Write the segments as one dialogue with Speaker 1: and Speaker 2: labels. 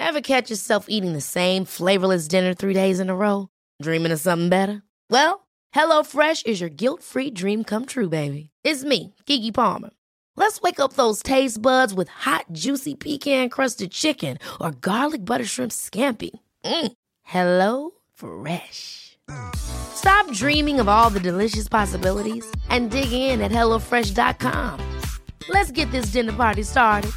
Speaker 1: Ever catch yourself eating the same flavorless dinner 3 days in a row? Dreaming of something better? Well, HelloFresh is your guilt-free dream come true, baby. It's me, Keke Palmer. Let's wake up those taste buds with hot, juicy pecan-crusted chicken or garlic butter shrimp scampi. Hello Fresh. Stop dreaming of all the delicious possibilities and dig in at HelloFresh.com. Let's get this dinner party started.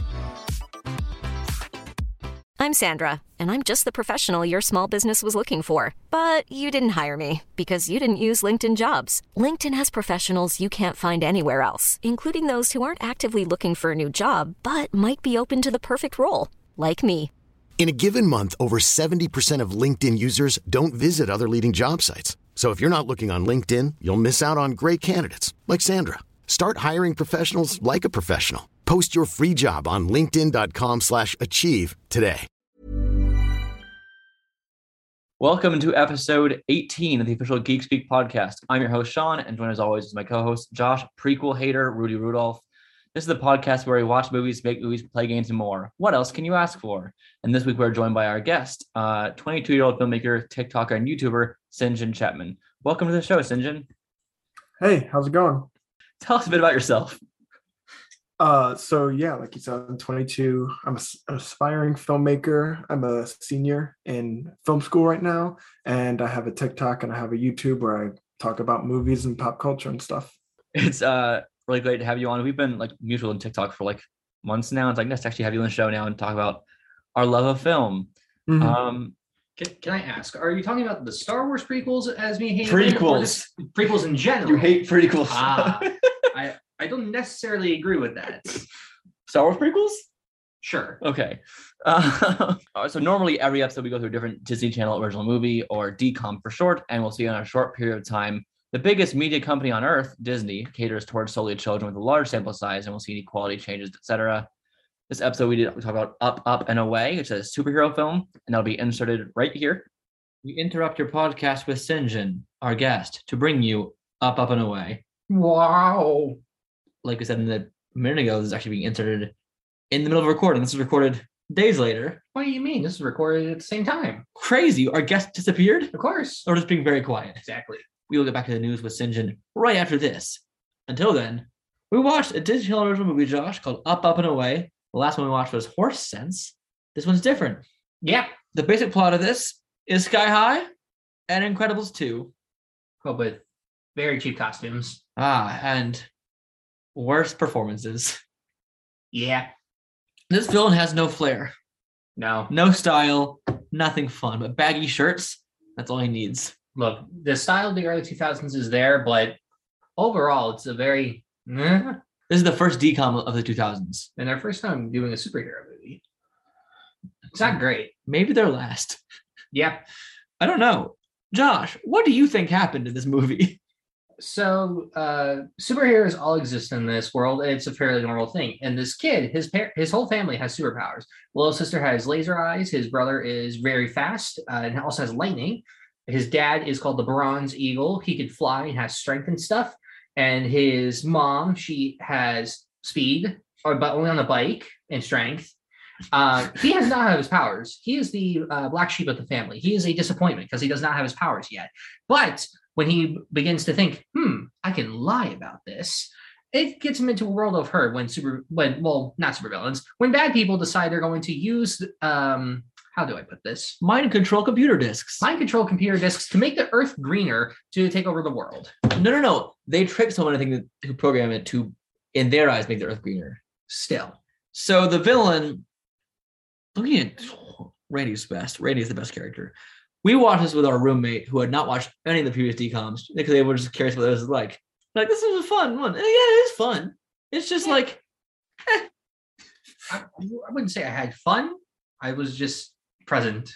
Speaker 2: I'm Sandra, and I'm just the professional your small business was looking for. But you didn't hire me because you didn't use LinkedIn Jobs. LinkedIn has professionals you can't find anywhere else, including those who aren't actively looking for a new job, but might be open to the perfect role, like me.
Speaker 3: In a given month, over 70% of LinkedIn users don't visit other leading job sites. So if you're not looking on LinkedIn, you'll miss out on great candidates like Sandra. Start hiring professionals like a professional. Post your free job on linkedin.com/achieve today.
Speaker 4: Welcome to episode 18 of the official Geek Speak podcast. I'm your host, Sean, and joined as always is my co-host, Josh, prequel hater, Rudy Rudolph. This is the podcast where we watch movies, make movies, play games, and more. What else can you ask for? And this week we're joined by our guest, 22-year-old filmmaker, TikToker, and YouTuber, Sinjin Chapman. Welcome to the show, Sinjin.
Speaker 5: Hey, how's it going?
Speaker 4: Tell us a bit about yourself.
Speaker 5: So yeah, like you said, I'm 22. I'm an aspiring filmmaker. I'm a senior in film school right now, and I have a TikTok and I have a YouTube where I talk about movies and pop culture and stuff.
Speaker 4: It's really great to have you on. We've been like mutual in TikTok for like months now. It's like nice to actually have you on the show now and talk about our love of film.
Speaker 6: Mm-hmm. Can I ask, are you talking about the Star Wars prequels as me hating
Speaker 4: prequels?
Speaker 6: Prequels in general.
Speaker 4: You hate prequels.
Speaker 6: I don't necessarily agree with that.
Speaker 4: Star Wars prequels?
Speaker 6: Sure.
Speaker 4: Okay. So normally every episode we go through a different Disney Channel original movie, or DCOM for short, and we'll see in a short period of time. The biggest media company on earth, Disney, caters towards solely children with a large sample size, and we'll see any quality changes, etc. This episode we talk about Up, Up, and Away, which is a superhero film, and that'll be inserted right here. We interrupt your podcast with Sinjin, our guest, to bring you Up, Up, and Away.
Speaker 6: Wow.
Speaker 4: Like I said a minute ago, this is actually being inserted in the middle of recording. This is recorded days later.
Speaker 6: What do you mean? This is recorded at the same time.
Speaker 4: Crazy. Our guest disappeared?
Speaker 6: Of course.
Speaker 4: Or just being very quiet.
Speaker 6: Exactly.
Speaker 4: We will get back to the news with Sinjin right after this. Until then, we watched a Disney Channel original movie, Josh, called Up, Up, and Away. The last one we watched was Horse Sense. This one's different.
Speaker 6: Yeah.
Speaker 4: The basic plot of this is Sky High and Incredibles 2.
Speaker 6: But with very cheap costumes.
Speaker 4: And worst performances.
Speaker 6: Yeah.
Speaker 4: This villain has no flair. No style, nothing fun, but baggy shirts, that's all he needs.
Speaker 6: Look, the style of the early 2000s is there, but overall, it's a very...
Speaker 4: This is the first DCOM of the 2000s.
Speaker 6: And their first time doing a superhero movie. It's not great.
Speaker 4: Maybe their last.
Speaker 6: Yeah.
Speaker 4: I don't know. Josh, what do you think happened in this movie?
Speaker 6: So superheroes all exist in this world. It's a fairly normal thing. And this kid, his whole family has superpowers. Little sister has laser eyes. His brother is very fast and also has lightning. His dad is called the Bronze Eagle. He could fly and has strength and stuff. And his mom, she has speed, but only on the bike and strength. He does not have his powers. He is the black sheep of the family. He is a disappointment because he does not have his powers yet. But when he begins to think, I can lie about this, it gets him into a world of hurt not supervillains, when bad people decide they're going to use, how do I put this?
Speaker 4: Mind control computer discs.
Speaker 6: Mind control computer discs to make the earth greener to take over the world.
Speaker 4: No. They tricked someone, I think, who programmed it to, in their eyes, make the earth greener.
Speaker 6: Still.
Speaker 4: So the villain, looking at Randy's best. Randy is the best character. We watched this with our roommate who had not watched any of the previous DCOMs because they were just curious what it was like. Like, this is a fun one. And yeah, it is fun. It's just like,
Speaker 6: I wouldn't say I had fun. I was just present.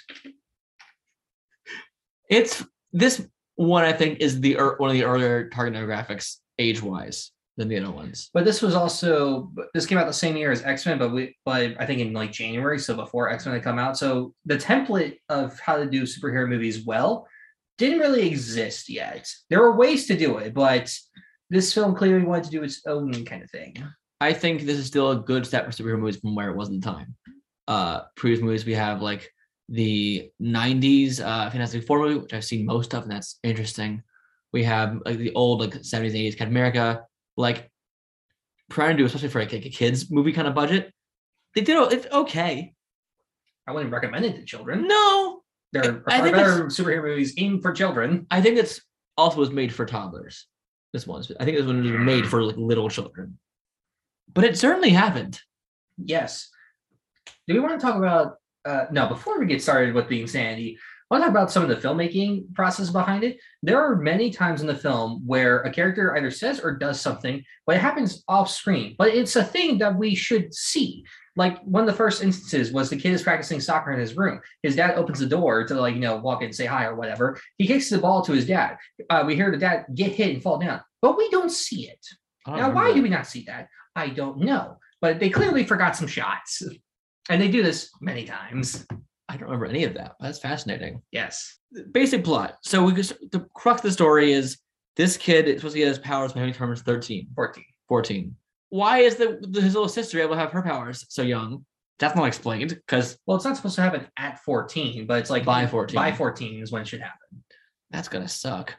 Speaker 4: It's this one, I think, is one of the earlier target demographics age-wise than the other ones.
Speaker 6: But this came out the same year as X-Men, but I think in like January, so before X-Men had come out. So the template of how to do superhero movies well didn't really exist yet. There were ways to do it, but this film clearly wanted to do its own kind of thing.
Speaker 4: I think this is still a good step for superhero movies from where it was in time. previous movies. We have like the 90s Fantastic Four movie, which I've seen most of, and that's interesting. We have like the old like 70s, 80s Captain America, like trying to do, especially for like a kids movie kind of budget. They did it's okay.
Speaker 6: I wouldn't recommend it to children.
Speaker 4: No,
Speaker 6: There are better superhero movies aimed for children.
Speaker 4: I think it's also was made for toddlers. This one's. I think this one was made for like little children, but it certainly happened.
Speaker 6: Yes. Do we want to talk about? No. Before we get started with the insanity, I want to talk about some of the filmmaking process behind it. There are many times in the film where a character either says or does something, but it happens off screen. But it's a thing that we should see. Like one of the first instances was the kid is practicing soccer in his room. His dad opens the door to walk in and say hi or whatever. He kicks the ball to his dad. We hear the dad get hit and fall down, but we don't see it. Now, why do we not see that? I don't know. But they clearly forgot some shots. And they do this many times.
Speaker 4: I don't remember any of that. That's fascinating.
Speaker 6: Yes.
Speaker 4: Basic plot. So the crux of the story is this kid is supposed to get his powers when he turns 13. 14. Why is his little sister able to have her powers so young? That's not explained because...
Speaker 6: Well, it's not supposed to happen at 14, but it's like
Speaker 4: by 14.
Speaker 6: By 14 is when it should happen.
Speaker 4: That's going to suck.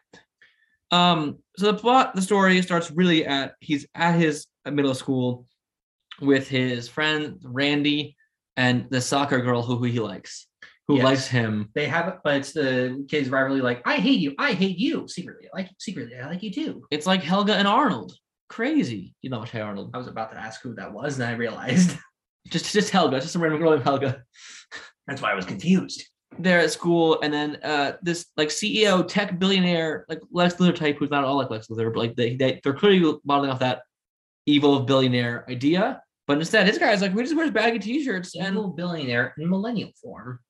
Speaker 4: So the story starts really he's at his middle school with his friend Randy and the soccer girl who he likes, likes him.
Speaker 6: They have it, but it's the kids rivalry like, I hate you. Secretly, I like you too.
Speaker 4: It's like Helga and Arnold. Crazy. You know Hey Arnold.
Speaker 6: I was about to ask who that was, and I realized.
Speaker 4: just Helga, just some random girl named Helga.
Speaker 6: That's why I was confused.
Speaker 4: They're at school, and then this like CEO tech billionaire like Lex Luthor type, who's not all like Lex Luthor, but like they're clearly modeling off that evil billionaire idea. But instead, his guy's like, we just wear baggy t-shirts and
Speaker 6: evil billionaire in millennial form.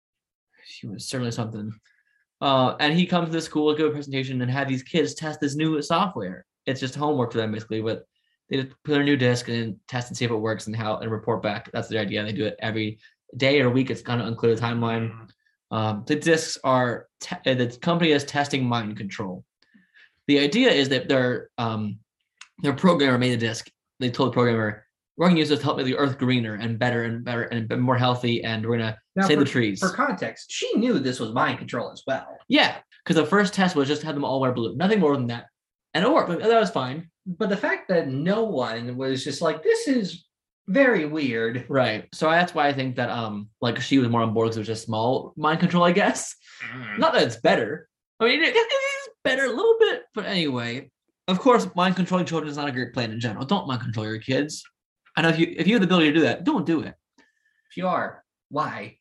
Speaker 4: She was certainly something. And he comes to the school to give a presentation and have these kids test this new software. It's just homework for them basically, but they just put a new disk and test and see if it works and report back. That's the idea. They do it every day or week. It's kind of unclear the timeline. The disks are the company is testing mind control. The idea is that their programmer made a disk. They told the programmer, we're going to use this to help make the earth greener and better and more healthy, and we're going to save the trees.
Speaker 6: For context, she knew this was mind control as well.
Speaker 4: Yeah, because the first test was just to have them all wear blue. Nothing more than that. And it worked. That was fine.
Speaker 6: But the fact that no one was just like, this is very weird.
Speaker 4: Right. So that's why I think that like she was more on board because it was just small mind control, I guess. Not that it's better. I mean, it is better a little bit. But anyway, of course, mind controlling children is not a great plan in general. Don't mind control your kids. I know if you have the ability to do that, don't do it.
Speaker 6: If you are, why?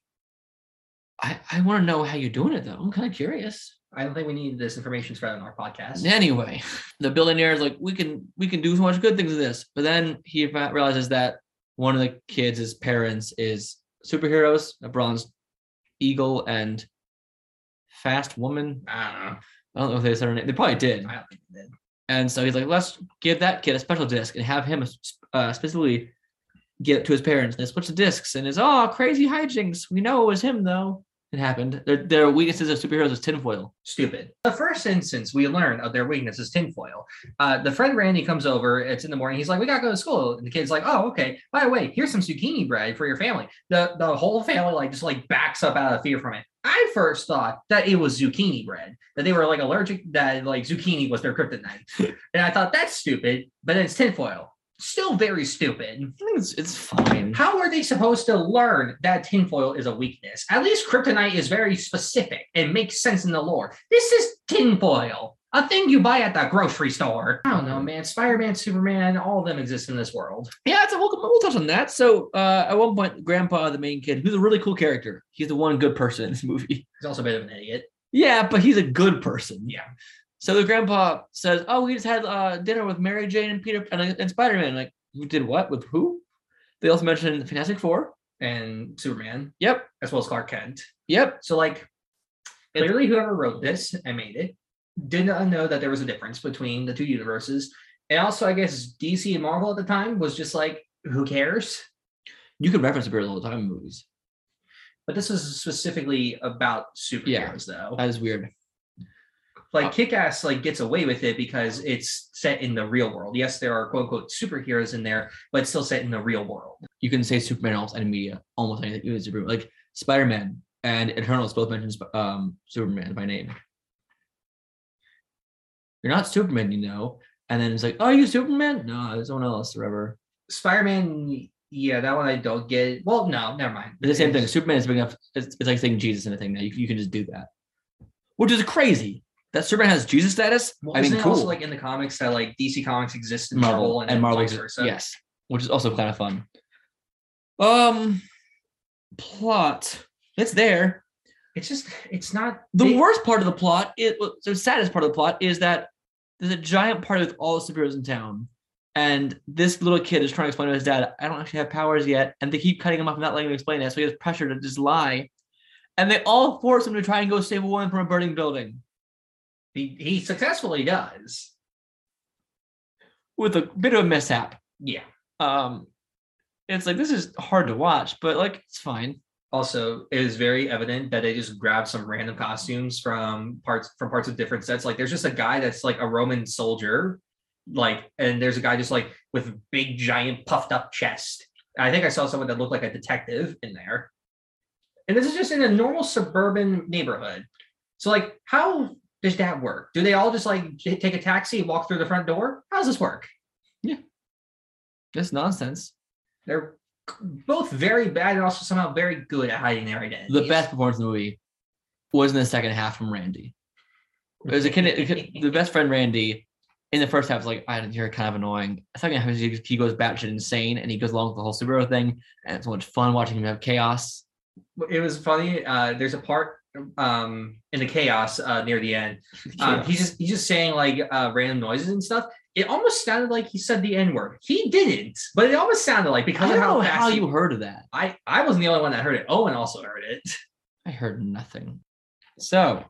Speaker 4: I want to know how you're doing it, though. I'm kind of curious.
Speaker 6: I don't think we need this information spread on our podcast.
Speaker 4: Anyway, the billionaire is like, we can do so much good things with this. But then he realizes that one of the kids' parents is superheroes, a bronze eagle and fast woman.
Speaker 6: I
Speaker 4: don't know if they said her name. They probably did.
Speaker 6: I don't think they did.
Speaker 4: And so he's like, let's give that kid a special disc and have him specifically get it to his parents. And they switch the discs and it's, crazy hijinks. We know it was him, though. It happened. Their weaknesses of superheroes is tinfoil.
Speaker 6: Stupid. The first instance we learn of their weakness is tinfoil. The friend Randy comes over. It's in the morning. He's like, we got to go to school. And the kid's like, oh, okay. By the way, here's some zucchini bread for your family. The whole family just backs up out of fear from it. I first thought that it was zucchini bread, that they were allergic, that zucchini was their kryptonite. And I thought that's stupid, but then it's tinfoil. Still very stupid.
Speaker 4: I think it's fine.
Speaker 6: How are they supposed to learn that tinfoil is a weakness? At least kryptonite is very specific and makes sense in the lore. This is tinfoil, a thing you buy at the grocery store. I don't know, man. Spider-Man, Superman, all of them exist in this world.
Speaker 4: Yeah, we'll touch on that. So at one point, Grandpa, the main kid, who's a really cool character. He's the one good person in this movie.
Speaker 6: He's also a bit of an idiot.
Speaker 4: Yeah, but he's a good person.
Speaker 6: Yeah.
Speaker 4: So the grandpa says, we just had dinner with Mary Jane and Peter and Spider-Man. Like, you did what? With who? They also mentioned Fantastic Four.
Speaker 6: And Superman.
Speaker 4: Yep.
Speaker 6: As well as Clark Kent.
Speaker 4: Yep.
Speaker 6: So, clearly whoever wrote this and made it did not know that there was a difference between the two universes. And also, I guess DC and Marvel at the time was just who cares?
Speaker 4: You could reference superheroes all the time in movies.
Speaker 6: But this is specifically about superheroes, though.
Speaker 4: That is weird.
Speaker 6: Like Kick-Ass like gets away with it because it's set in the real world. Yes, there are quote unquote superheroes in there, but it's still set in the real world.
Speaker 4: You can say Superman almost any media, almost anything. Even Superman, like Spider-Man and Eternals both mention Superman by name. You're not Superman, you know. And then it's like, oh, you Superman? No, there's someone else. Whatever.
Speaker 6: Spider-Man, yeah, that one I don't get. Well, no, never mind.
Speaker 4: It's the same thing. Superman is big enough. It's like saying Jesus in a thing now. You can just do that, which is crazy. That Superman has Jesus status.
Speaker 6: Well, isn't it cool. Also like in the comics that like DC Comics exists in Marvel and Marvel vice versa.
Speaker 4: Yes, which is also kind of fun. Plot. It's there.
Speaker 6: It's not
Speaker 4: the worst part of the plot. The saddest part of the plot is that there's a giant party with all the superheroes in town, and this little kid is trying to explain to his dad, "I don't actually have powers yet," and they keep cutting him off and not letting him explain it. So he has pressure to just lie, and they all force him to try and go save a woman from a burning building.
Speaker 6: He successfully does.
Speaker 4: With a bit of a mishap.
Speaker 6: Yeah.
Speaker 4: It's like, this is hard to watch, but like, it's fine.
Speaker 6: Also, it is very evident that they just grabbed some random costumes from parts of different sets. Like there's just a guy that's like a Roman soldier, like, and there's a guy just like with big, giant, puffed up chest. I think I saw someone that looked like a detective in there. And this is just in a normal suburban neighborhood. So like, how does that work? Do they all just like take a taxi and walk through the front door? How does this work?
Speaker 4: Yeah. It's nonsense.
Speaker 6: They're both very bad and also somehow very good at hiding their identity.
Speaker 4: The best performance in the movie was in the second half from Randy. It was the best friend Randy in the first half was like, you're kind of annoying. The second half is he goes batshit insane and he goes along with the whole superhero thing, and it's so much fun watching him have chaos.
Speaker 6: It was funny. There's a part in the chaos near the end. He's just saying like random noises and stuff. It almost sounded like he said the N-word. He didn't, but it almost sounded like, because
Speaker 4: I
Speaker 6: of
Speaker 4: don't know how you heard of that.
Speaker 6: I wasn't the only one that heard it. Owen also heard it.
Speaker 4: I heard nothing. So,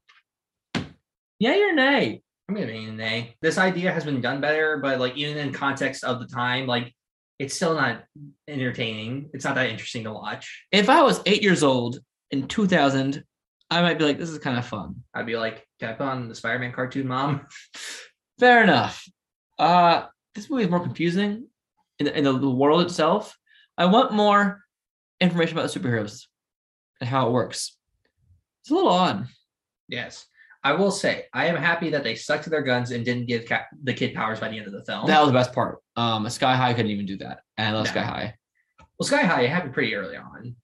Speaker 4: yay or nay?
Speaker 6: I'm gonna be a nay. This idea has been done better, but like even in context of the time, like it's still not entertaining. It's not that interesting to watch.
Speaker 4: If I was 8 years old in 2000, I might be like, this is kind of fun.
Speaker 6: I'd be like, can I put on the Spider-Man cartoon, Mom?
Speaker 4: Fair enough. This movie is more confusing in the world itself. I want more information about the superheroes and how it works. It's a little odd.
Speaker 6: Yes. I will say, I am happy that they stuck to their guns and didn't give the kid powers by the end of the film.
Speaker 4: That was the best part. Sky High couldn't even do that. And I love Sky High.
Speaker 6: Well, Sky High, it happened pretty early on.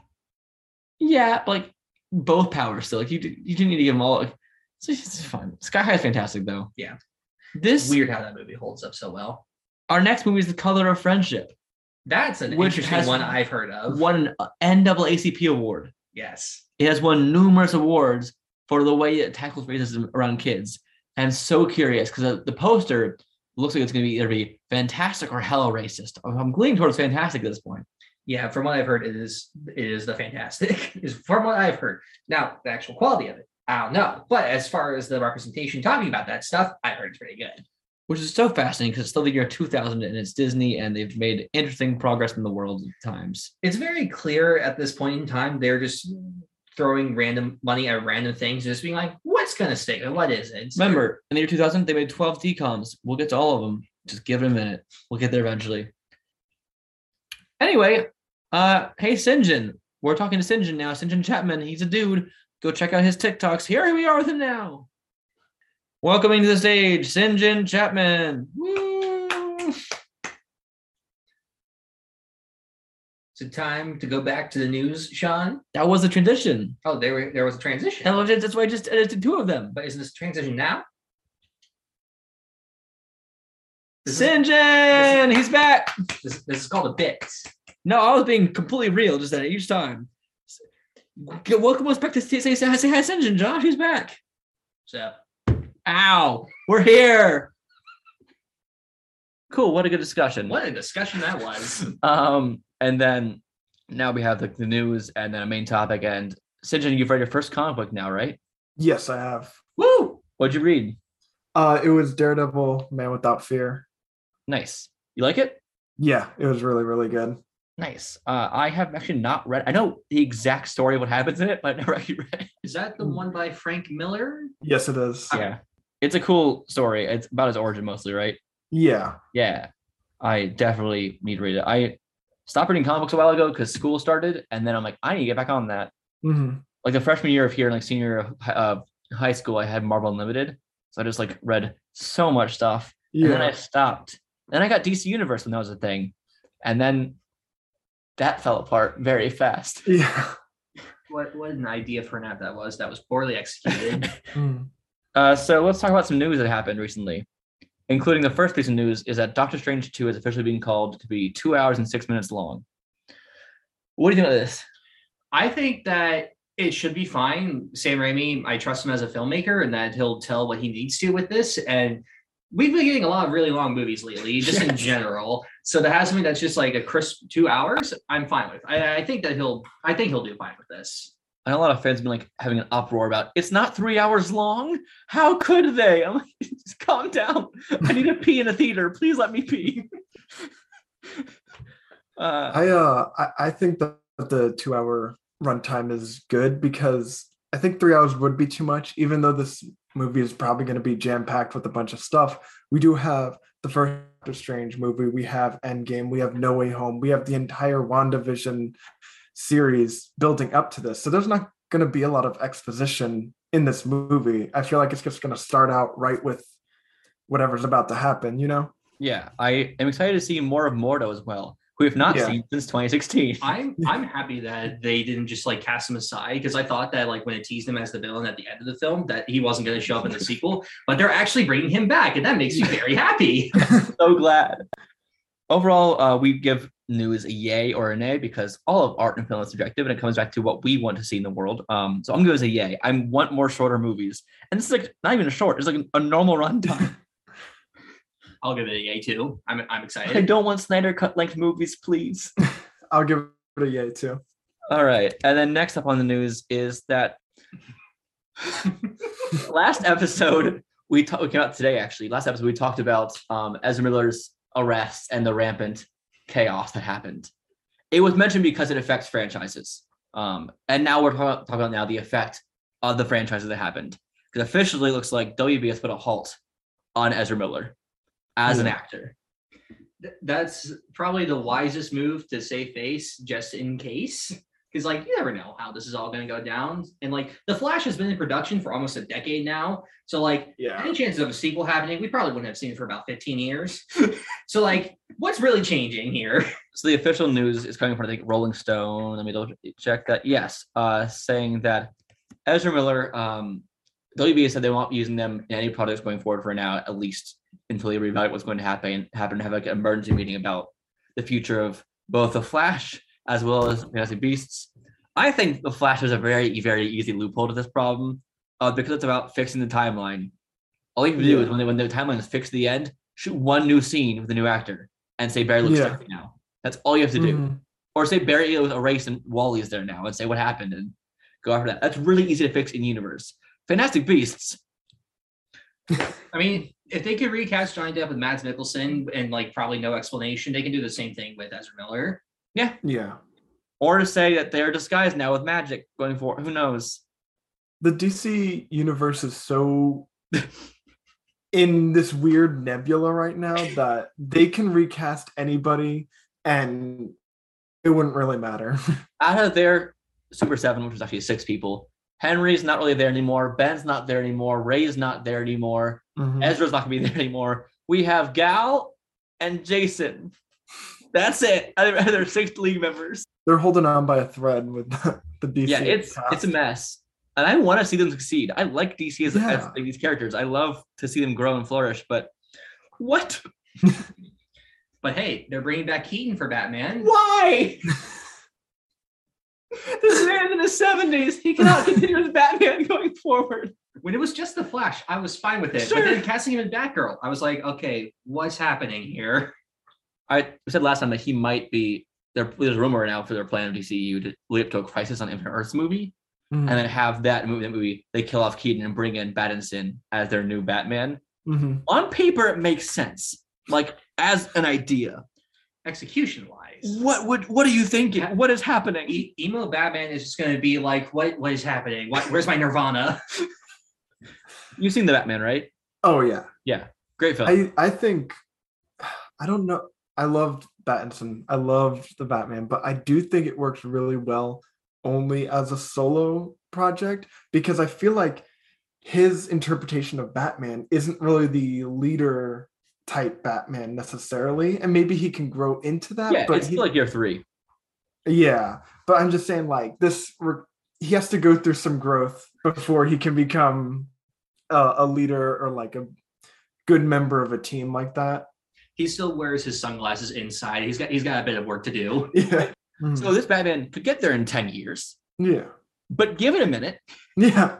Speaker 4: Yeah, but like both powers still. Like you didn't need to give them all. Like, it's fun. Sky High is fantastic though.
Speaker 6: Yeah.
Speaker 4: This
Speaker 6: weird how that movie holds up so well.
Speaker 4: Our next movie is The Color of Friendship.
Speaker 6: That's an interesting one I've heard of.
Speaker 4: Won an NAACP award.
Speaker 6: Yes.
Speaker 4: It has won numerous awards for the way it tackles racism around kids. And I'm so curious because the poster looks like it's going to either be fantastic or hella racist. I'm leaning towards fantastic at this point.
Speaker 6: Yeah, from what I've heard, it is the fantastic. Is from what I've heard. Now, the actual quality of it, I don't know. But as far as the representation talking about that stuff, I heard it's pretty good.
Speaker 4: Which is so fascinating because it's still the year 2000 and it's Disney and they've made interesting progress in the world at times.
Speaker 6: It's very clear at this point in time, they're just throwing random money at random things, just being like, what's going to stick and what isn't?
Speaker 4: Remember, in the year 2000, they made 12 DComs. We'll get to all of them. Just give it a minute. We'll get there eventually. Anyway, hey, Sinjin. We're talking to Sinjin now. Sinjin Chapman. He's a dude. Go check out his TikToks. Here we are with him now. Welcoming to the stage, Sinjin Chapman. Woo!
Speaker 6: Is it time to go back to the news, Sean?
Speaker 4: That was a transition.
Speaker 6: Oh, there was a transition.
Speaker 4: That's why I just edited two of them.
Speaker 6: But isn't this transition now?
Speaker 4: Sinjin! He's back!
Speaker 6: This is called a bit.
Speaker 4: No, I was being completely real just at each time. Welcome us back to say hi, Sinjin, Josh. He's back.
Speaker 6: So.
Speaker 4: Ow! We're here! Cool, what a good discussion.
Speaker 6: What a discussion that was.
Speaker 4: And then now we have the news and then a main topic. And Sinjin, you've read your first comic book now, right?
Speaker 5: Yes, I have.
Speaker 4: Woo! What'd you read?
Speaker 5: It was Daredevil, Man Without Fear.
Speaker 4: Nice. You like it?
Speaker 5: Yeah, it was really, really good.
Speaker 4: Nice. I have actually not read. I know the exact story of what happens in it, but I've never actually read it.
Speaker 6: Is that the one by Frank Miller?
Speaker 5: Yes, it is.
Speaker 4: Yeah, it's a cool story. It's about his origin mostly, right?
Speaker 5: Yeah.
Speaker 4: Yeah, I definitely need to read it. I stopped reading comic books a while ago because school started, and then I'm like, I need to get back on that.
Speaker 5: Mm-hmm.
Speaker 4: Like the freshman year of here, and like senior year of high school, I had Marvel Unlimited, so I just like read so much stuff, and then I stopped. Then I got DC Universe when that was a thing, and then that fell apart very fast.
Speaker 5: Yeah.
Speaker 6: What an idea for an app that was poorly executed.
Speaker 4: So let's talk about some news that happened recently, including the first piece of news is that Doctor Strange 2 is officially being called to be 2 hours and 6 minutes long. What do you think of this?
Speaker 6: I think that it should be fine. Sam Raimi, I trust him as a filmmaker and that he'll tell what he needs to with this. And we've been getting a lot of really long movies lately, just in general. So to have something that's just like a crisp 2 hours, I'm fine with. I think he'll do fine with this.
Speaker 4: I know a lot of fans have been like having an uproar about it's not 3 hours long. How could they? I'm like, just calm down. I need to pee in a theater. Please let me pee.
Speaker 5: I think that the 2 hour runtime is good because I think 3 hours would be too much, even though this movie is probably going to be jam-packed with a bunch of stuff. We do have the first Doctor Strange movie, we have Endgame, we have No Way Home, we have the entire WandaVision series building up to this. So there's not going to be a lot of exposition in this movie. I feel like it's just going to start out right with whatever's about to happen, you know?
Speaker 4: Yeah, I am excited to see more of Mordo as well, who we have not seen since 2016.
Speaker 6: I'm happy that they didn't just like cast him aside, because I thought that like when it teased him as the villain at the end of the film that he wasn't going to show up in the sequel, but they're actually bringing him back, and that makes me very happy.
Speaker 4: So glad. Overall, we give news a yay or a nay because all of art and film is subjective, and it comes back to what we want to see in the world. So I'm going to give it a yay. I want more shorter movies, and this is like not even a short; it's like a normal runtime.
Speaker 6: I'll give it a yay too. I'm excited.
Speaker 4: I don't want Snyder cut length movies, please.
Speaker 5: I'll give it a yay too.
Speaker 4: All right, and then next up on the news is that last episode we came out today. Actually, last episode we talked about Ezra Miller's arrest and the rampant chaos that happened. It was mentioned because it affects franchises, and now we're talking about now the effect of the franchises that happened. Because officially, it looks like WB has put a halt on Ezra Miller as an actor.
Speaker 6: That's probably the wisest move to save face, just in case. Because, like, you never know how this is all going to go down. And, like, The Flash has been in production for almost a decade now. So, like, any chances of a sequel happening, we probably wouldn't have seen it for about 15 years. So, like, what's really changing here?
Speaker 4: So the official news is coming from, I think, Rolling Stone. Let me double check that. Yes, saying that Ezra Miller, WB said they won't be using them in any products going forward for now, at least until they reevaluate what's going to happen and have like an emergency meeting about the future of both The Flash as well as Fantastic Beasts. I think The Flash is a very, very easy loophole to this problem because it's about fixing the timeline. All you have to do is when the timeline is fixed at the end, shoot one new scene with a new actor and say Barry looks different now. That's all you have to do. Or say Barry was erased and Wally's there now and say what happened and go after that. That's really easy to fix in universe. Fantastic Beasts.
Speaker 6: I mean, if they could recast Johnny Depp with Mads Mikkelsen and like probably no explanation, they can do the same thing with Ezra Miller.
Speaker 4: Yeah.
Speaker 5: Yeah.
Speaker 4: Or to say that they're disguised now with magic going forward. Who knows?
Speaker 5: The DC universe is so in this weird nebula right now that they can recast anybody and it wouldn't really matter.
Speaker 4: Out of their Super 7, which was actually 6 people, Henry's not really there anymore. Ben's not there anymore. Ray's not there anymore. Ezra's not going to be there anymore. We have Gal and Jason. That's it. They're 6 league members.
Speaker 5: They're holding on by a thread with the DC.
Speaker 4: Yeah, it's a mess. And I want to see them succeed. I like DC as these characters. I love to see them grow and flourish, but what?
Speaker 6: But hey, they're bringing back Keaton for Batman.
Speaker 4: Why? This man's in his 70s. He cannot continue as Batman going forward.
Speaker 6: When it was just The Flash, I was fine with it.
Speaker 4: Sure.
Speaker 6: But then casting him as Batgirl, I was like, okay, what's happening here?
Speaker 4: I said last time that he might be, there's a rumor now for their plan of DCU to lead up to a Crisis on Infinite Earths movie, and then have that movie, they kill off Keaton and bring in Pattinson as their new Batman. On paper, it makes sense, like as an idea.
Speaker 6: execution wise.
Speaker 4: What are you thinking? What is happening?
Speaker 6: Emo Batman is just going to be like, what is happening? Where's my Nirvana?
Speaker 4: You've seen the Batman, right?
Speaker 5: Oh yeah.
Speaker 4: Yeah, great film.
Speaker 5: I think, I don't know. I loved Pattinson. I loved the Batman, but I do think it works really well only as a solo project, because I feel like his interpretation of Batman isn't really the leader type Batman necessarily, and maybe he can grow into that.
Speaker 4: Yeah,
Speaker 5: but
Speaker 4: it's still like year 3.
Speaker 5: Yeah, but I'm just saying, like, he has to go through some growth before he can become a leader or like a good member of a team like that.
Speaker 6: He still wears his sunglasses inside. He's got a bit of work to do.
Speaker 5: Yeah.
Speaker 4: So this Batman could get there in 10 years.
Speaker 5: Yeah.
Speaker 4: But give it a minute.
Speaker 5: Yeah.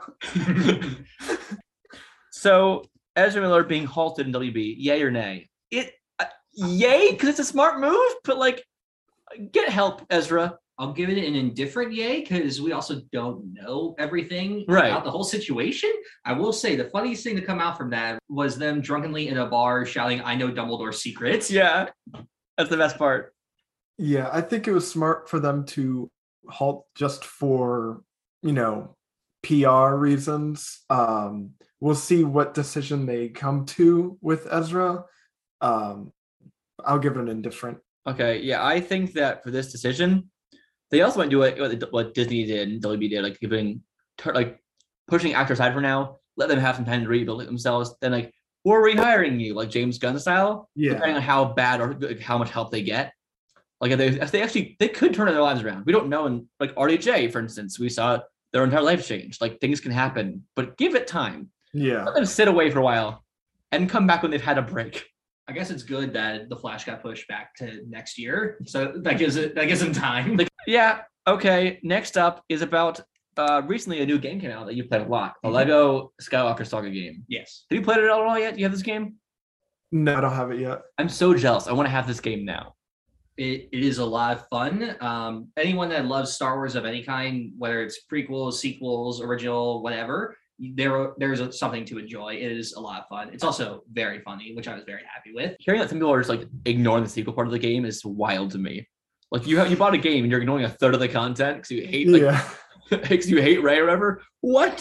Speaker 4: So Ezra Miller being halted in WB, yay or nay? Yay, because it's a smart move, but like, get help, Ezra.
Speaker 6: I'll give it an indifferent yay because we also don't know everything
Speaker 4: right.
Speaker 6: about the whole situation. I will say the funniest thing to come out from that was them drunkenly in a bar shouting, "I know Dumbledore's secrets."
Speaker 4: Yeah, that's the best part.
Speaker 5: Yeah, I think it was smart for them to halt just for, PR reasons. We'll see what decision they come to with Ezra. I'll give it an indifferent.
Speaker 4: Okay, yeah, I think that for this decision, they also might do what Disney did and WB did, like pushing actors aside for now, let them have some time to rebuild it themselves. Then like, we're rehiring you, like James Gunn style, depending on how bad or how much help they get. Like if they could turn their lives around. We don't know. And like RDJ, for instance, we saw their entire life change. Like things can happen, but give it time.
Speaker 5: Yeah,
Speaker 4: let them sit away for a while and come back when they've had a break.
Speaker 6: I guess it's good that the Flash got pushed back to next year, so that gives them time.
Speaker 4: Yeah. Okay. Next up is about recently a new game came out that you played a lot, the Lego Skywalker Saga game.
Speaker 6: Yes.
Speaker 4: Have you played it at all yet? Do you have this game?
Speaker 5: No, I don't have it yet.
Speaker 4: I'm so jealous. I want to have this game now.
Speaker 6: It is a lot of fun. Anyone that loves Star Wars of any kind, whether it's prequels, sequels, original, whatever, there's something to enjoy. It is a lot of fun. It's also very funny, which I was very happy with.
Speaker 4: Hearing that some people are just like ignoring the sequel part of the game is wild to me. Like you bought a game and you're ignoring a third of the content because you hate because you hate Rey or whatever. What?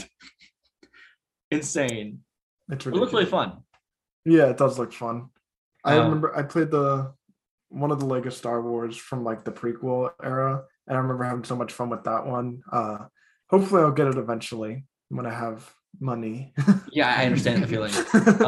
Speaker 4: Insane.
Speaker 5: It
Speaker 4: looks really fun.
Speaker 5: Yeah, it does look fun. I remember I played one of the Lego Star Wars from like the prequel era, and I remember having so much fun with that one. Hopefully I'll get it eventually when I have money.
Speaker 4: Yeah, I understand the feeling.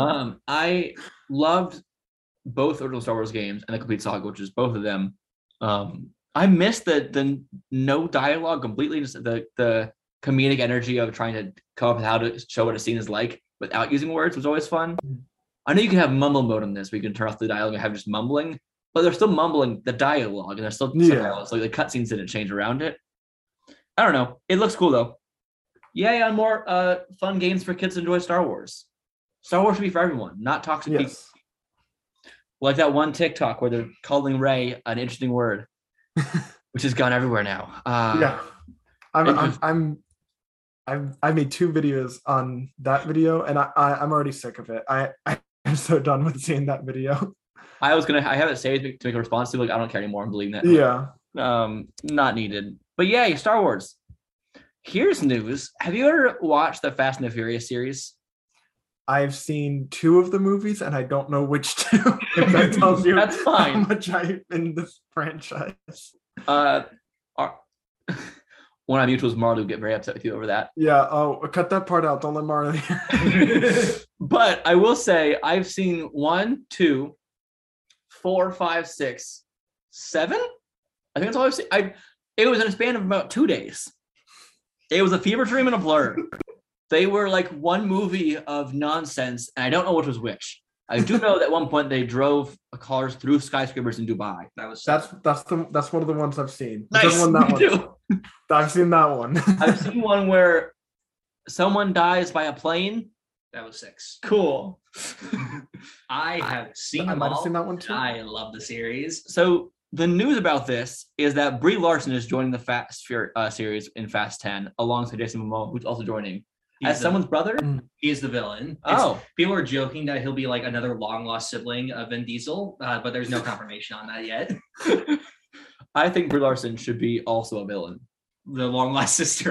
Speaker 4: I loved both original Star Wars games and the complete saga, which is both of them. I missed the no dialogue completely, just the comedic energy of trying to come up with how to show what a scene is like without using words was always fun. I know you can have mumble mode on this, where you can turn off the dialogue and have just mumbling, but they're still mumbling the dialogue, and they're still subtitles, so the cutscenes didn't change around it. I don't know. It looks cool though. Yay on more fun games for kids to enjoy Star Wars. Star Wars should be for everyone, not toxic people. Like that one TikTok where they're calling Rey an interesting word, which has gone everywhere now.
Speaker 5: Yeah, I made 2 videos on that video, and I'm already sick of it. I'm so done with seeing that video. I
Speaker 4: have it saved to make a response to. Like, I don't care anymore. I'm deleting that.
Speaker 5: Yeah.
Speaker 4: Not needed. But yay, Star Wars. Here's news. Have you ever watched the Fast and the Furious series?
Speaker 5: I've seen 2 of the movies, and I don't know which 2. If that tells you
Speaker 4: that's fine.
Speaker 5: How much I'm in this franchise.
Speaker 4: One of my mutuals, Marley, would get very upset with you over that.
Speaker 5: Yeah. Oh, cut that part out. Don't let Marley hear.
Speaker 4: But I will say I've seen 1, 2, 4, 5, 6, 7. I think that's all I've seen. It was in a span of about 2 days. It was a fever dream and a blur. They were like one movie of nonsense, and I don't know which was which. I do know that at one point they drove cars through skyscrapers in Dubai.
Speaker 5: That's one of the ones I've seen.
Speaker 4: Nice.
Speaker 5: I've seen that one.
Speaker 4: I've seen one where someone dies by a plane.
Speaker 6: That was 6.
Speaker 4: Cool.
Speaker 6: I have seen them all.
Speaker 5: I might have seen that one too.
Speaker 6: I love the series.
Speaker 4: So the news about this is that Brie Larson is joining the Fast series in Fast 10 alongside Jason Momoa, who's also joining. as someone's brother?
Speaker 6: He is the villain. People are joking that he'll be like another long lost sibling of Vin Diesel, but there's no confirmation on that yet.
Speaker 4: I think Brie Larson should be also a villain.
Speaker 6: The long lost sister.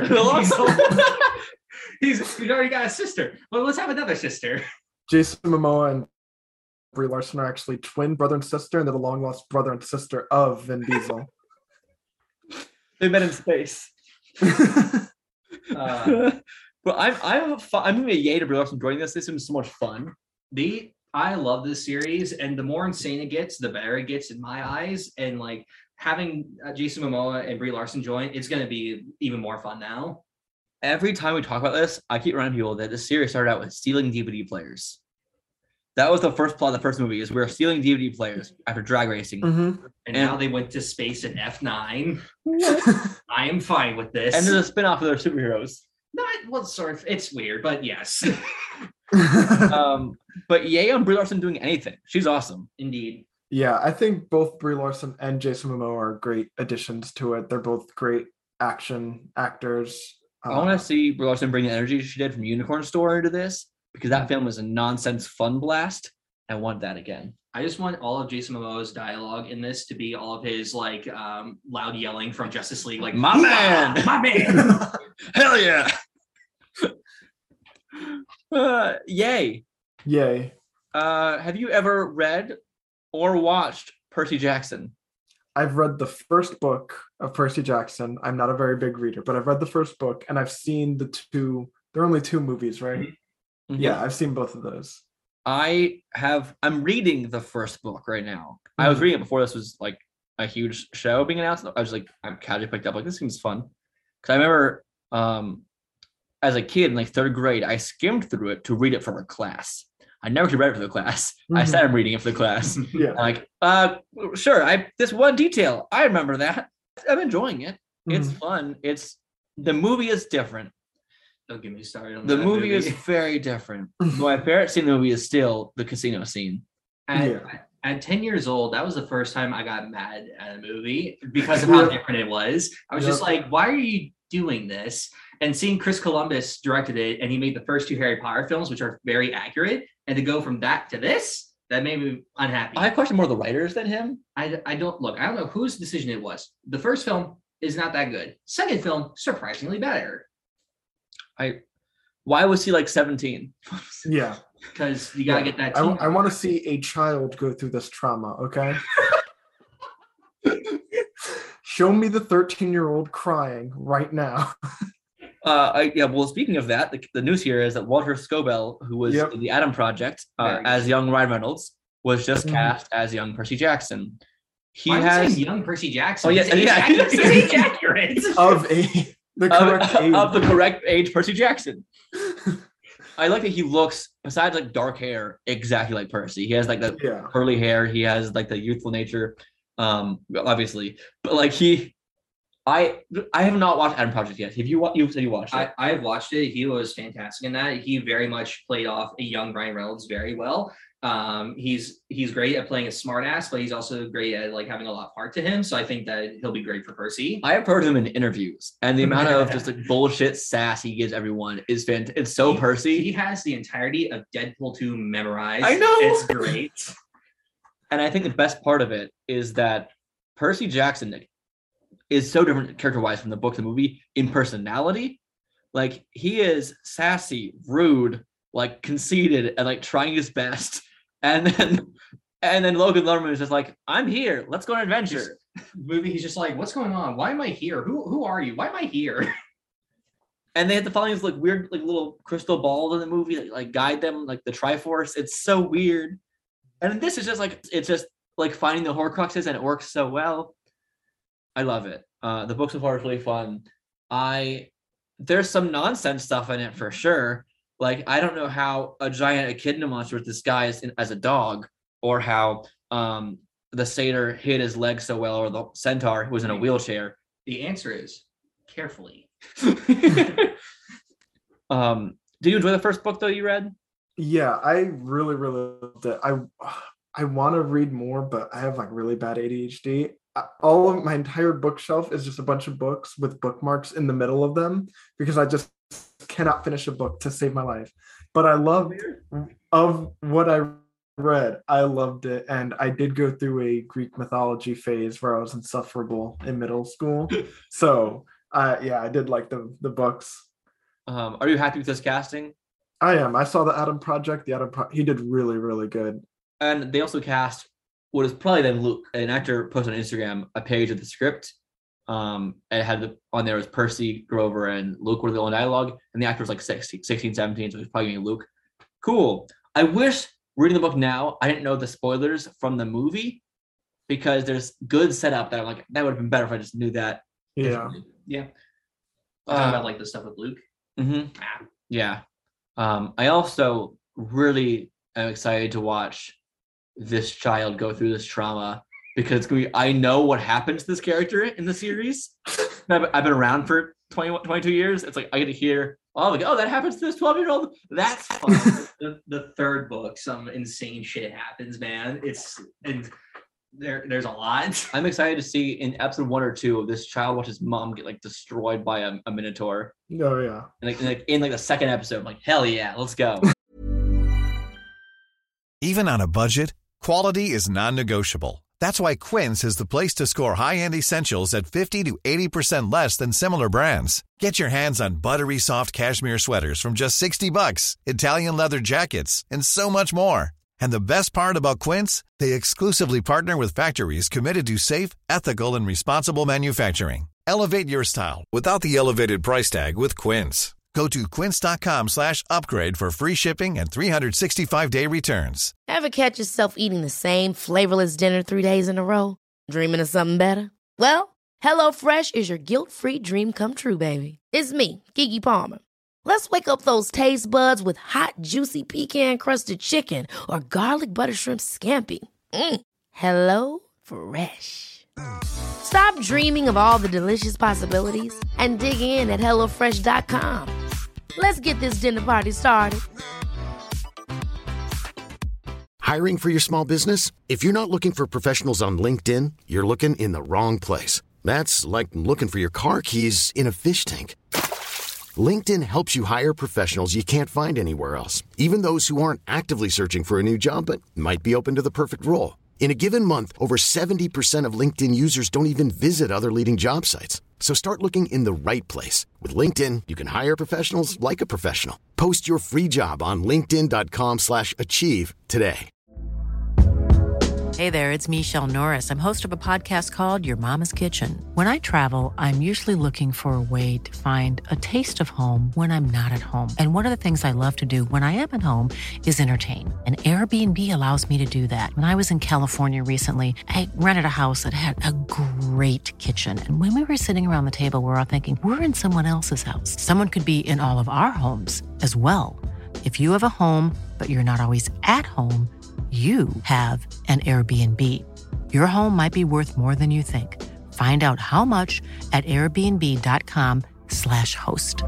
Speaker 6: He's already got a sister. Well, let's have another sister.
Speaker 5: Jason Momoa and Brie Larson are actually twin brother and sister, and they're the long lost brother and sister of Vin Diesel.
Speaker 4: They met in space. But I'm gonna be a yay to Brie Larson joining this. This seems so much fun.
Speaker 6: I love this series, and the more insane it gets, the better it gets in my eyes. And like having Jason Momoa and Brie Larson join, it's gonna be even more fun now.
Speaker 4: Every time we talk about this, I keep reminding people that this series started out with stealing DVD players. That was the first plot of the first movie, is we were stealing DVD players after drag racing.
Speaker 6: And now they went to space in F9. I am fine with this.
Speaker 4: And there's a spinoff of their superheroes.
Speaker 6: Sort of, it's weird, but yes.
Speaker 4: But yay on Brie Larson doing anything. She's awesome.
Speaker 6: Indeed.
Speaker 5: Yeah, I think both Brie Larson and Jason Momoa are great additions to it. They're both great action actors.
Speaker 4: I want to see Brie Larson bring the energy she did from Unicorn Store into this, because that film was a nonsense fun blast. I want that again.
Speaker 6: I just want all of Jason Momoa's dialogue in this to be all of his like loud yelling from Justice League, like
Speaker 4: my man, hell yeah, yay. Have you ever read or watched Percy Jackson?
Speaker 5: I've read the first book of Percy Jackson. I'm not a very big reader, but I've read the first book, and I've seen the two. There are only two movies, right? Mm-hmm. Yeah, I've seen both of those.
Speaker 4: I'm reading the first book right now. Mm-hmm. I was reading it before this was like a huge show being announced. I was like, I'm casually picked up, like, this seems fun. Because I remember as a kid in like third grade, I skimmed through it to read it for a class. I never read it for the class. Mm-hmm. I started reading it for the class.
Speaker 5: Yeah.
Speaker 4: Like, sure, this one detail, I remember that. I'm enjoying it. Mm-hmm. It's fun. The movie is different.
Speaker 6: Don't get me started on
Speaker 4: the movie is very different. My favorite scene in the movie is still the casino scene.
Speaker 6: At 10 years old, that was the first time I got mad at a movie because of how different it was. I was just like, why are you doing this? And seeing Chris Columbus directed it, and he made the first two Harry Potter films, which are very accurate. And to go from that to this, that made me unhappy.
Speaker 4: I question more the writers than him.
Speaker 6: I don't know whose decision it was. The first film is not that good. Second film, surprisingly better.
Speaker 4: Why was he like 17?
Speaker 5: Yeah.
Speaker 6: Because you gotta get that.
Speaker 5: I want to see a child go through this trauma, okay? Show me the 13-year-old crying right now.
Speaker 4: Well, speaking of that, the news here is that Walter Scobell, who was in the Adam Project as young Ryan Reynolds, was just cast as young Percy Jackson.
Speaker 6: Why has young Percy Jackson.
Speaker 4: Oh yeah,
Speaker 6: it's age accurate
Speaker 5: of
Speaker 4: the correct age Percy Jackson. I like that he looks, besides like dark hair, exactly like Percy. He has like the curly hair. He has like the youthful nature, obviously. But like I have not watched Adam Project yet. You said you watched it.
Speaker 6: I have watched it. He was fantastic in that. He very much played off a young Ryan Reynolds very well. He's great at playing a smart ass, but he's also great at like having a lot of heart to him. So I think that he'll be great for Percy.
Speaker 4: I have heard him in interviews, and the amount of just like bullshit sass he gives everyone is fantastic. It's so Percy.
Speaker 6: He has the entirety of Deadpool 2 memorized.
Speaker 4: I know.
Speaker 6: It's great.
Speaker 4: And I think the best part of it is that Percy Jackson is so different character-wise from the book to the movie in personality. Like, he is sassy, rude, like conceited, and like trying his best. And then Logan Lerman is just like, I'm here. Let's go on an adventure.
Speaker 6: Movie, he's just like, what's going on? Why am I here? Who are you? Why am I here?
Speaker 4: And they had to find these like weird like little crystal balls in the movie that like guide them, like the Triforce. It's so weird. And this is just like, it's just like finding the Horcruxes, and it works so well. I love it. The book so far is really fun. There's some nonsense stuff in it for sure. Like, I don't know how a giant echidna monster is disguised as a dog, or how the satyr hid his leg so well, or the centaur who was in a wheelchair.
Speaker 6: The answer is carefully.
Speaker 4: Did you enjoy the first book though you read?
Speaker 5: Yeah, I really, really loved it. I want to read more, but I have like really bad ADHD. All of my entire bookshelf is just a bunch of books with bookmarks in the middle of them, because I just cannot finish a book to save my life, but I loved of what I read. I loved it, and I did go through a Greek mythology phase where I was insufferable in middle school. So I did like the books.
Speaker 4: Are you happy with this casting?
Speaker 5: I am. I saw the Adam Project. He did really, really good.
Speaker 4: And they also cast what is probably then Luke. An actor posted on Instagram a page of the script. And it had on there was Percy, Grover, and Luke were the only dialogue, and the actor was like 16, 17, so he's probably getting Luke. Cool. I wish reading the book now, I didn't know the spoilers from the movie, because there's good setup that I'm like, that would have been better if I just knew that.
Speaker 5: Yeah.
Speaker 6: Yeah. Talking about like the stuff with Luke.
Speaker 4: Mm-hmm. Yeah. I also really am excited to watch this child go through this trauma, because it's gonna be, I know what happens to this character in the series. I've been around for 22 years. It's like I get to hear, that happens to this 12-year-old. That's fun.
Speaker 6: the third book, some insane shit happens, man. There's a lot.
Speaker 4: I'm excited to see in episode 1 or 2 of this child watch his mom get like destroyed by a minotaur.
Speaker 5: Oh yeah.
Speaker 4: And in the second episode, I'm like, hell yeah, let's go.
Speaker 7: Even on a budget, quality is non-negotiable. That's why Quince is the place to score high-end essentials at 50 to 80% less than similar brands. Get your hands on buttery soft cashmere sweaters from just $60, Italian leather jackets, and so much more. And the best part about Quince, they exclusively partner with factories committed to safe, ethical, and responsible manufacturing. Elevate your style without the elevated price tag with Quince. Go to quince.com/upgrade for free shipping and 365-day returns.
Speaker 1: Ever catch yourself eating the same flavorless dinner 3 days in a row? Dreaming of something better? Well, HelloFresh is your guilt-free dream come true, baby. It's me, Keke Palmer. Let's wake up those taste buds with hot, juicy pecan-crusted chicken or garlic butter shrimp scampi. Hello Fresh. Stop dreaming of all the delicious possibilities and dig in at HelloFresh.com. Let's get this dinner party started.
Speaker 3: Hiring for your small business? If you're not looking for professionals on LinkedIn, you're looking in the wrong place. That's like looking for your car keys in a fish tank. LinkedIn helps you hire professionals you can't find anywhere else, even those who aren't actively searching for a new job but might be open to the perfect role. In a given month, over 70% of LinkedIn users don't even visit other leading job sites. So start looking in the right place. With LinkedIn, you can hire professionals like a professional. Post your free job on linkedin.com/achieve today.
Speaker 8: Hey there, it's Michelle Norris. I'm host of a podcast called Your Mama's Kitchen. When I travel, I'm usually looking for a way to find a taste of home when I'm not at home. And one of the things I love to do when I am at home is entertain. And Airbnb allows me to do that. When I was in California recently, I rented a house that had a great kitchen. And when we were sitting around the table, we were all thinking, we're in someone else's house. Someone could be in all of our homes as well. If you have a home, but you're not always at home, you have an Airbnb. Your home might be worth more than you think. Find out how much at airbnb.com/host.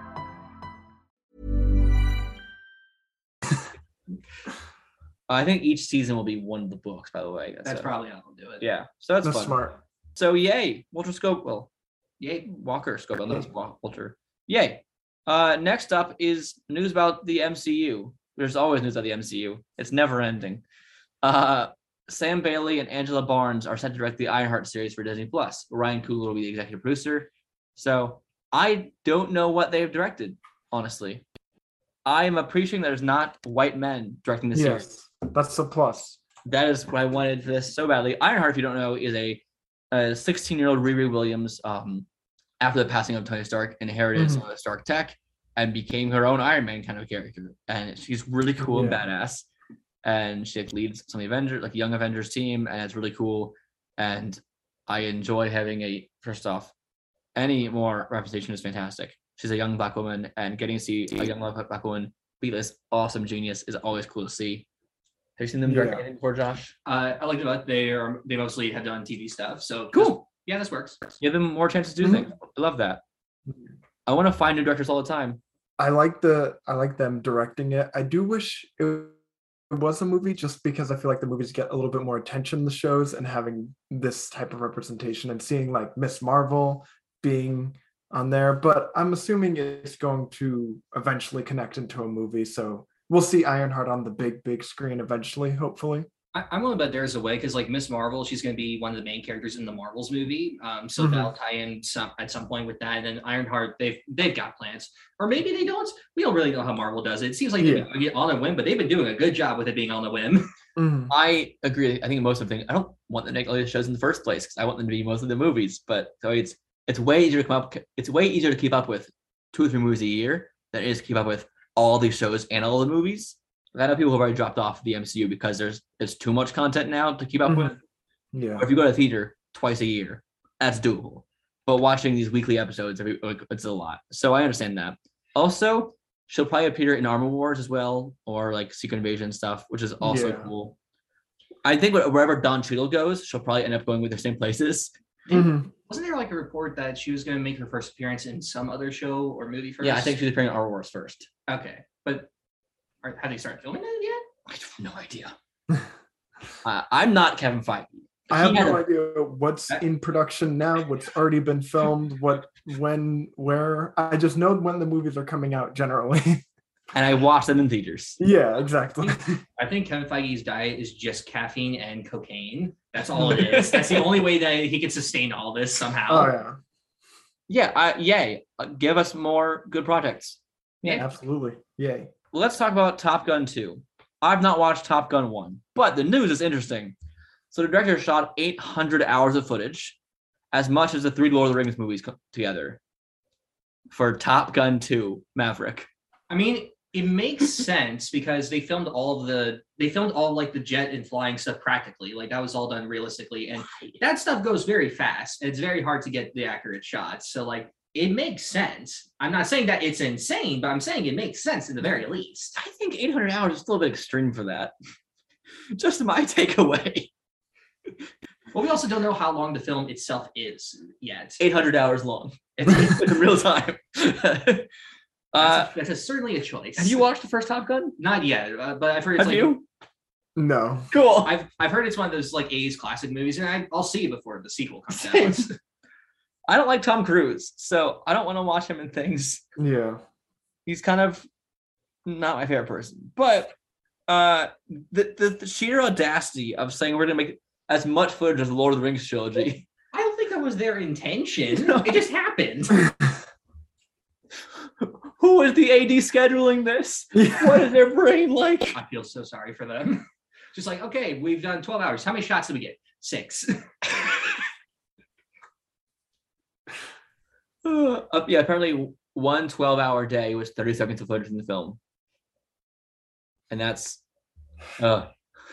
Speaker 4: I think each season will be one of the books, by the way.
Speaker 6: That's probably how they'll do it.
Speaker 4: Yeah. So that's fun.
Speaker 5: Smart.
Speaker 4: So yay, Walter Scobell.
Speaker 6: Yay.
Speaker 4: Walker Scobell, not Walter. Yay. Next up is news about the MCU. There's always news about the MCU. It's never ending. Sam Bailey and Angela Barnes are set to direct the Ironheart series for Disney Plus. Ryan Coogler will be the executive producer. So I don't know what they've directed, honestly. I'm appreciating there's not white men directing the series.
Speaker 5: Yes, that's a plus.
Speaker 4: That is what I wanted for this so badly. Ironheart, if you don't know, is a 16-year-old Riri Williams, after the passing of Tony Stark, inherited some of the Stark tech and became her own Iron Man kind of character. And she's really cool and badass. And she leads some Avengers, like Young Avengers team, and it's really cool. And I enjoy having first off, any more representation is fantastic. She's a young Black woman, and getting to see a young Black woman be this awesome genius is always cool to see. Have you seen them direct anything before, Josh?
Speaker 6: I like that they mostly have done TV stuff. So
Speaker 4: cool.
Speaker 6: Yeah, this works.
Speaker 4: Give them more chances to do things. I love that. I want to find new directors all the time.
Speaker 5: I like them directing it. I do wish it was a movie, just because I feel like the movies get a little bit more attention in the shows, and having this type of representation and seeing like Miss Marvel being on there, but I'm assuming it's going to eventually connect into a movie. So we'll see Ironheart on the big screen eventually, hopefully.
Speaker 6: I'm willing to bet there's a way because like Miss Marvel, she's going to be one of the main characters in the Marvels movie. So they'll tie in at some point with that. And then Ironheart, they've got plans, or maybe they don't. We don't really know how Marvel does it. It seems like they've been on a whim, but they've been doing a good job with it being on a whim.
Speaker 4: I agree. I think most of the things, I don't want them to make all these shows in the first place because I want them to be most of the movies. But so it's way easier to come up. It's way easier to keep up with 2 or 3 movies a year than it is to keep up with all these shows and all the movies. I know people have already dropped off the MCU because there's too much content now to keep up with.
Speaker 5: Yeah.
Speaker 4: Or if you go to theater twice a year, that's doable. But watching these weekly episodes, it's a lot. So I understand that. Also, she'll probably appear in Armor Wars as well, or like Secret Invasion stuff, which is also cool. I think wherever Don Cheadle goes, she'll probably end up going with the same places.
Speaker 6: Wasn't there like a report that she was going to make her first appearance in some other show or movie first?
Speaker 4: Yeah, I think she's appearing in Armor Wars first.
Speaker 6: Okay, but have they started filming that yet?
Speaker 4: I have no idea. I'm not Kevin Feige.
Speaker 5: I have no idea what's in production now, what's already been filmed, when, where. I just know when the movies are coming out generally.
Speaker 4: And I watch them in theaters.
Speaker 5: Yeah, exactly.
Speaker 6: I think Kevin Feige's diet is just caffeine and cocaine. That's all it is. That's the only way that he can sustain all this somehow.
Speaker 5: Oh, yeah.
Speaker 4: Yay. Give us more good projects.
Speaker 5: Yeah, absolutely. Yay.
Speaker 4: Let's talk about Top Gun 2. I've not watched Top Gun 1, but the news is interesting. So the director shot 800 hours of footage, as much as the 3 Lord of the Rings movies together, for Top Gun 2 Maverick.
Speaker 6: I mean, it makes sense because they filmed all like the jet and flying stuff practically. Like that was all done realistically. And that stuff goes very fast. And it's very hard to get the accurate shots. So like, it makes sense. I'm not saying that it's insane, but I'm saying it makes sense in the very least.
Speaker 4: I think 800 hours is still a bit extreme for that. Just my takeaway.
Speaker 6: Well, we also don't know how long the film itself is yet.
Speaker 4: 800 hours long. It's in real time.
Speaker 6: That's certainly a choice.
Speaker 4: Have you watched the first Top Gun?
Speaker 6: Not yet, but I've heard it's
Speaker 4: Have you?
Speaker 5: No.
Speaker 4: Cool.
Speaker 6: I've heard it's one of those like 80s classic movies, and I'll see it before the sequel comes out.
Speaker 4: I don't like Tom Cruise, so I don't want to watch him in things.
Speaker 5: Yeah.
Speaker 4: He's kind of not my favorite person. But the sheer audacity of saying we're going to make as much footage as the Lord of the Rings trilogy.
Speaker 6: I don't think that was their intention. It just happened.
Speaker 4: Who is the AD scheduling this? Yeah. What is their brain like?
Speaker 6: I feel so sorry for them. Just like, okay, we've done 12 hours. How many shots did we get? 6.
Speaker 4: Yeah, apparently one 12-hour day was 30 seconds of footage in the film. And that's
Speaker 5: okay.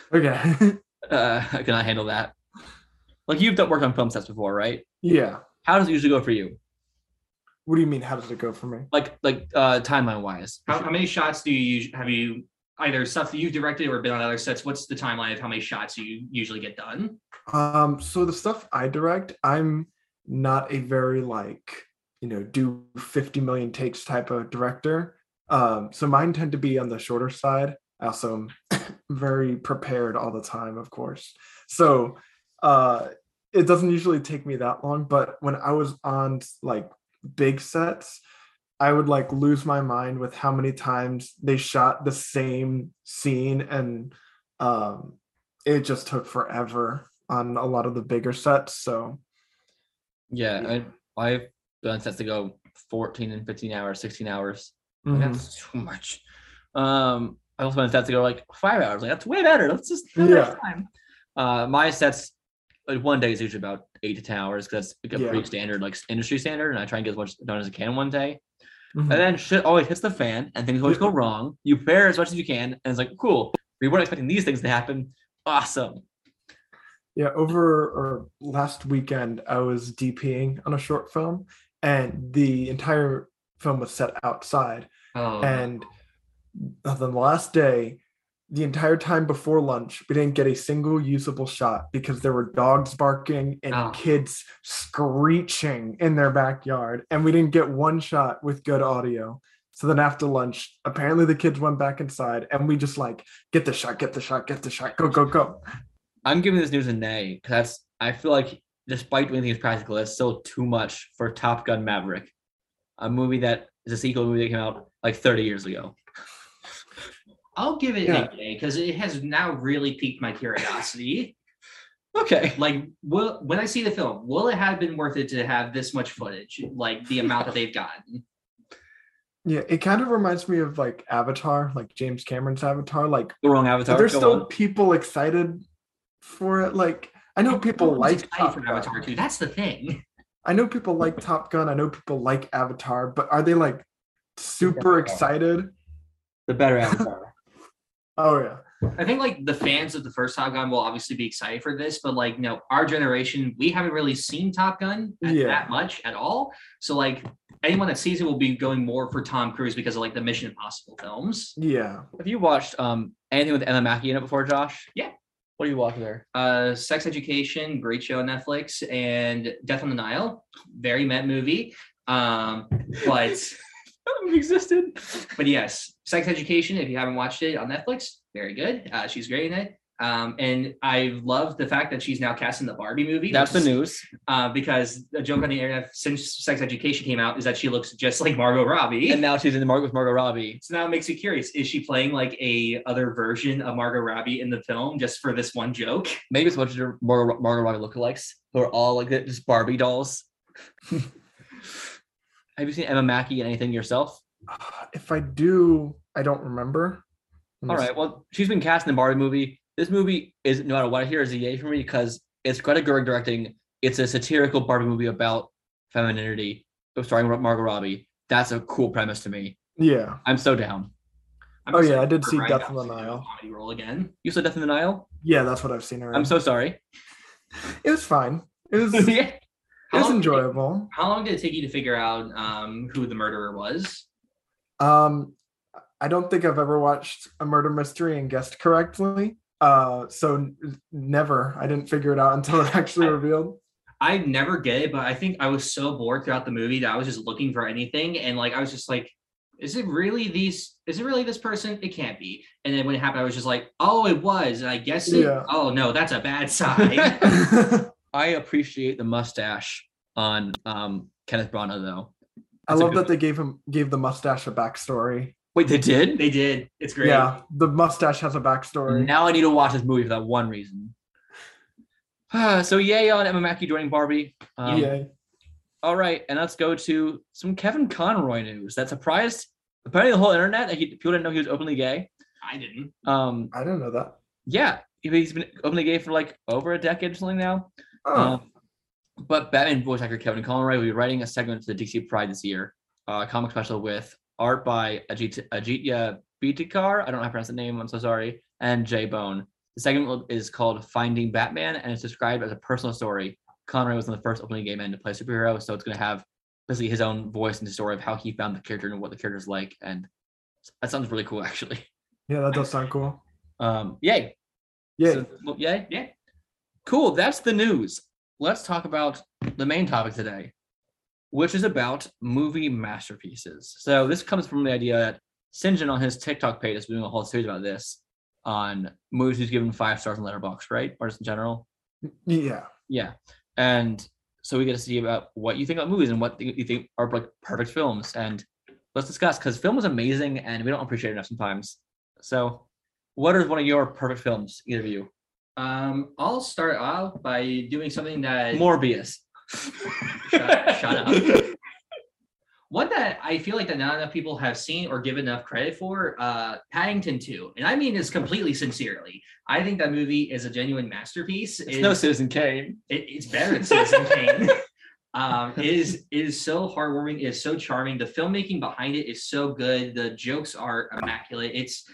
Speaker 4: I cannot handle that. Like you've worked on film sets before, right?
Speaker 5: Yeah.
Speaker 4: How does it usually go for you?
Speaker 5: What do you mean? How does it go for me?
Speaker 4: Like timeline wise.
Speaker 6: How many shots do you have you either stuff that you've directed or been on other sets? What's the timeline of how many shots you usually get done?
Speaker 5: So the stuff I direct, I'm not a very do 50 million takes type of director. So mine tend to be on the shorter side. I also am very prepared all the time, of course. So it doesn't usually take me that long, but when I was on big sets, I would lose my mind with how many times they shot the same scene, and it just took forever on a lot of the bigger sets. So
Speaker 4: yeah. I've done sets to go 14 and 15 hours, 16 hours. That's too much. I also done sets to go 5 hours. That's way better. Let's just have time. My sets, one day is usually about 8 to 10 hours because that's a pretty standard, industry standard, and I try and get as much done as I can one day. And then shit always hits the fan, and things always go wrong. You prepare as much as you can, and it's cool. We weren't expecting these things to happen. Awesome.
Speaker 5: Yeah, last weekend, I was DPing on a short film, and the entire film was set outside.
Speaker 6: Oh.
Speaker 5: And the last day, the entire time before lunch, we didn't get a single usable shot because there were dogs barking and kids screeching in their backyard. And we didn't get one shot with good audio. So then after lunch, apparently the kids went back inside and we just get the shot, go.
Speaker 4: I'm giving this news a nay because I feel like despite doing things practical, it's still too much for Top Gun Maverick. a movie that is a sequel to a movie that came out like 30 years ago.
Speaker 6: I'll give it a day because it has now really piqued my curiosity.
Speaker 4: Okay.
Speaker 6: Like, when I see the film, will it have been worth it to have this much footage? Like the amount that they've gotten?
Speaker 5: Yeah, it kind of reminds me of like Avatar, like James Cameron's Avatar. Like
Speaker 4: The wrong Avatar.
Speaker 5: there's
Speaker 4: Go
Speaker 5: still
Speaker 4: on.
Speaker 5: people excited for it. Like I know people like Top
Speaker 6: for
Speaker 5: Gun.
Speaker 6: Avatar 2. That's the thing.
Speaker 5: I know people like Top Gun. I know people like Avatar, but are they like super excited?
Speaker 4: The better Avatar.
Speaker 5: Oh yeah.
Speaker 6: I think like the fans of the first Top Gun will obviously be excited for this, but like, our generation, we haven't really seen Top Gun that much at all. So like anyone that sees it will be going more for Tom Cruise because of like the Mission Impossible films.
Speaker 5: Yeah.
Speaker 4: Have you watched anything with Emma Mackey in it before, Josh?
Speaker 6: Yeah.
Speaker 4: What do you watch there?
Speaker 6: Sex Education, great show on Netflix, and Death on the Nile, very met movie. But
Speaker 4: Existed.
Speaker 6: But yes, Sex Education, if you haven't watched it on Netflix, very good. She's great in it. And I love the fact that she's now cast in the Barbie movie.
Speaker 4: That's the news.
Speaker 6: Because the joke on the internet since Sex Education came out is that she looks just like Margot Robbie.
Speaker 4: And now she's in the market with Margot Robbie.
Speaker 6: So now it makes you curious. Is she playing like a other version of Margot Robbie in the film just for this one joke?
Speaker 4: Maybe it's a bunch of Margot Robbie lookalikes who are all like just Barbie dolls. Have you seen Emma Mackey in anything yourself?
Speaker 5: If I do, I don't remember.
Speaker 4: All right. Well, she's been cast in the Barbie movie. This movie is, no matter what I hear, is a yay for me because it's Greta Gerwig directing. It's a satirical Barbie movie about femininity, starring Margot Robbie. That's a cool premise to me.
Speaker 5: Yeah.
Speaker 4: I'm so down.
Speaker 5: Oh yeah, I did see Death on the Nile.
Speaker 6: Comedy role again.
Speaker 4: You saw Death on the Nile?
Speaker 5: Yeah, that's what I've seen already.
Speaker 4: I'm so sorry.
Speaker 5: It was fine. It was enjoyable.
Speaker 6: How long did it take you to figure out who the murderer was?
Speaker 5: I don't think I've ever watched a murder mystery and guessed correctly. So never. I didn't figure it out until it actually revealed.
Speaker 6: I never get it, but I think I was so bored throughout the movie that I was just looking for anything, and like I was just like, is it really this person? It can't be. And then when it happened, I was just like, oh, it was. And I guess it. Yeah. Oh no, that's a bad sign.
Speaker 4: I appreciate the mustache on Kenneth Branagh though.
Speaker 5: I love that they gave the mustache a backstory.
Speaker 4: Wait, they did?
Speaker 6: They did. It's great.
Speaker 5: Yeah, the mustache has a backstory.
Speaker 4: Now I need to watch this movie for that one reason. So yay on Emma Mackey joining Barbie.
Speaker 5: Yay.
Speaker 4: All right, and let's go to some Kevin Conroy news that surprised apparently the whole internet. People didn't know he was openly gay.
Speaker 6: I didn't.
Speaker 5: I didn't know that.
Speaker 4: Yeah, he's been openly gay for like over a decade or something now.
Speaker 5: Oh.
Speaker 4: But Batman voice actor Kevin Conroy will be writing a segment for the DC Pride this year, a comic special with art by Ajitya Bitikar. I don't know how to pronounce the name. I'm so sorry. And Jay Bone. The segment is called Finding Batman, and it's described as a personal story. Conroy was one of the first openly gay men to play a superhero, so it's going to have basically his own voice and the story of how he found the character and what the character's like. And that sounds really cool, actually.
Speaker 5: Yeah, that does sound cool.
Speaker 4: Yay.
Speaker 5: Yay.
Speaker 4: So, yay? Yeah. Cool. That's the news. Let's talk about the main topic today, which is about movie masterpieces. So this comes from the idea that Sinjin on his TikTok page is doing a whole series about this on movies he's given 5 stars in Letterboxd, right? Or just in general?
Speaker 5: Yeah.
Speaker 4: Yeah. And so we get to see about what you think about movies and what you think are like perfect films. And let's discuss, because film is amazing and we don't appreciate it enough sometimes. So what is one of your perfect films, either of you?
Speaker 6: I'll start out by doing something that...
Speaker 4: Morbius.
Speaker 6: Shut up. One that I feel like that not enough people have seen or given enough credit for, Paddington 2. And I mean this completely sincerely. I think that movie is a genuine masterpiece.
Speaker 4: It's no Citizen Kane.
Speaker 6: It's better than Citizen Kane. It is so heartwarming. It is so charming. The filmmaking behind it is so good. The jokes are immaculate.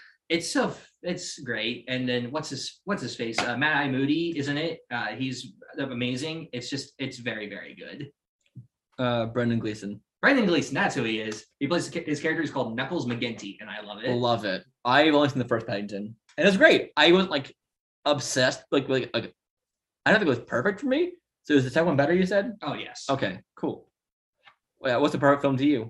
Speaker 6: It's great. And then what's his face? Matt Moody, isn't it? He's amazing. It's very, very good.
Speaker 4: Brendan Gleeson.
Speaker 6: Brendan Gleeson, that's who he is. He plays his character is called Knuckles McGinty, and I love it.
Speaker 4: Love it. I've only seen the first Paddington, and it's great. I wasn't like obsessed. Like I don't think it was perfect for me. So is the second one better? You said?
Speaker 6: Oh yes.
Speaker 4: Okay, cool. Well, yeah, what's the perfect film to you?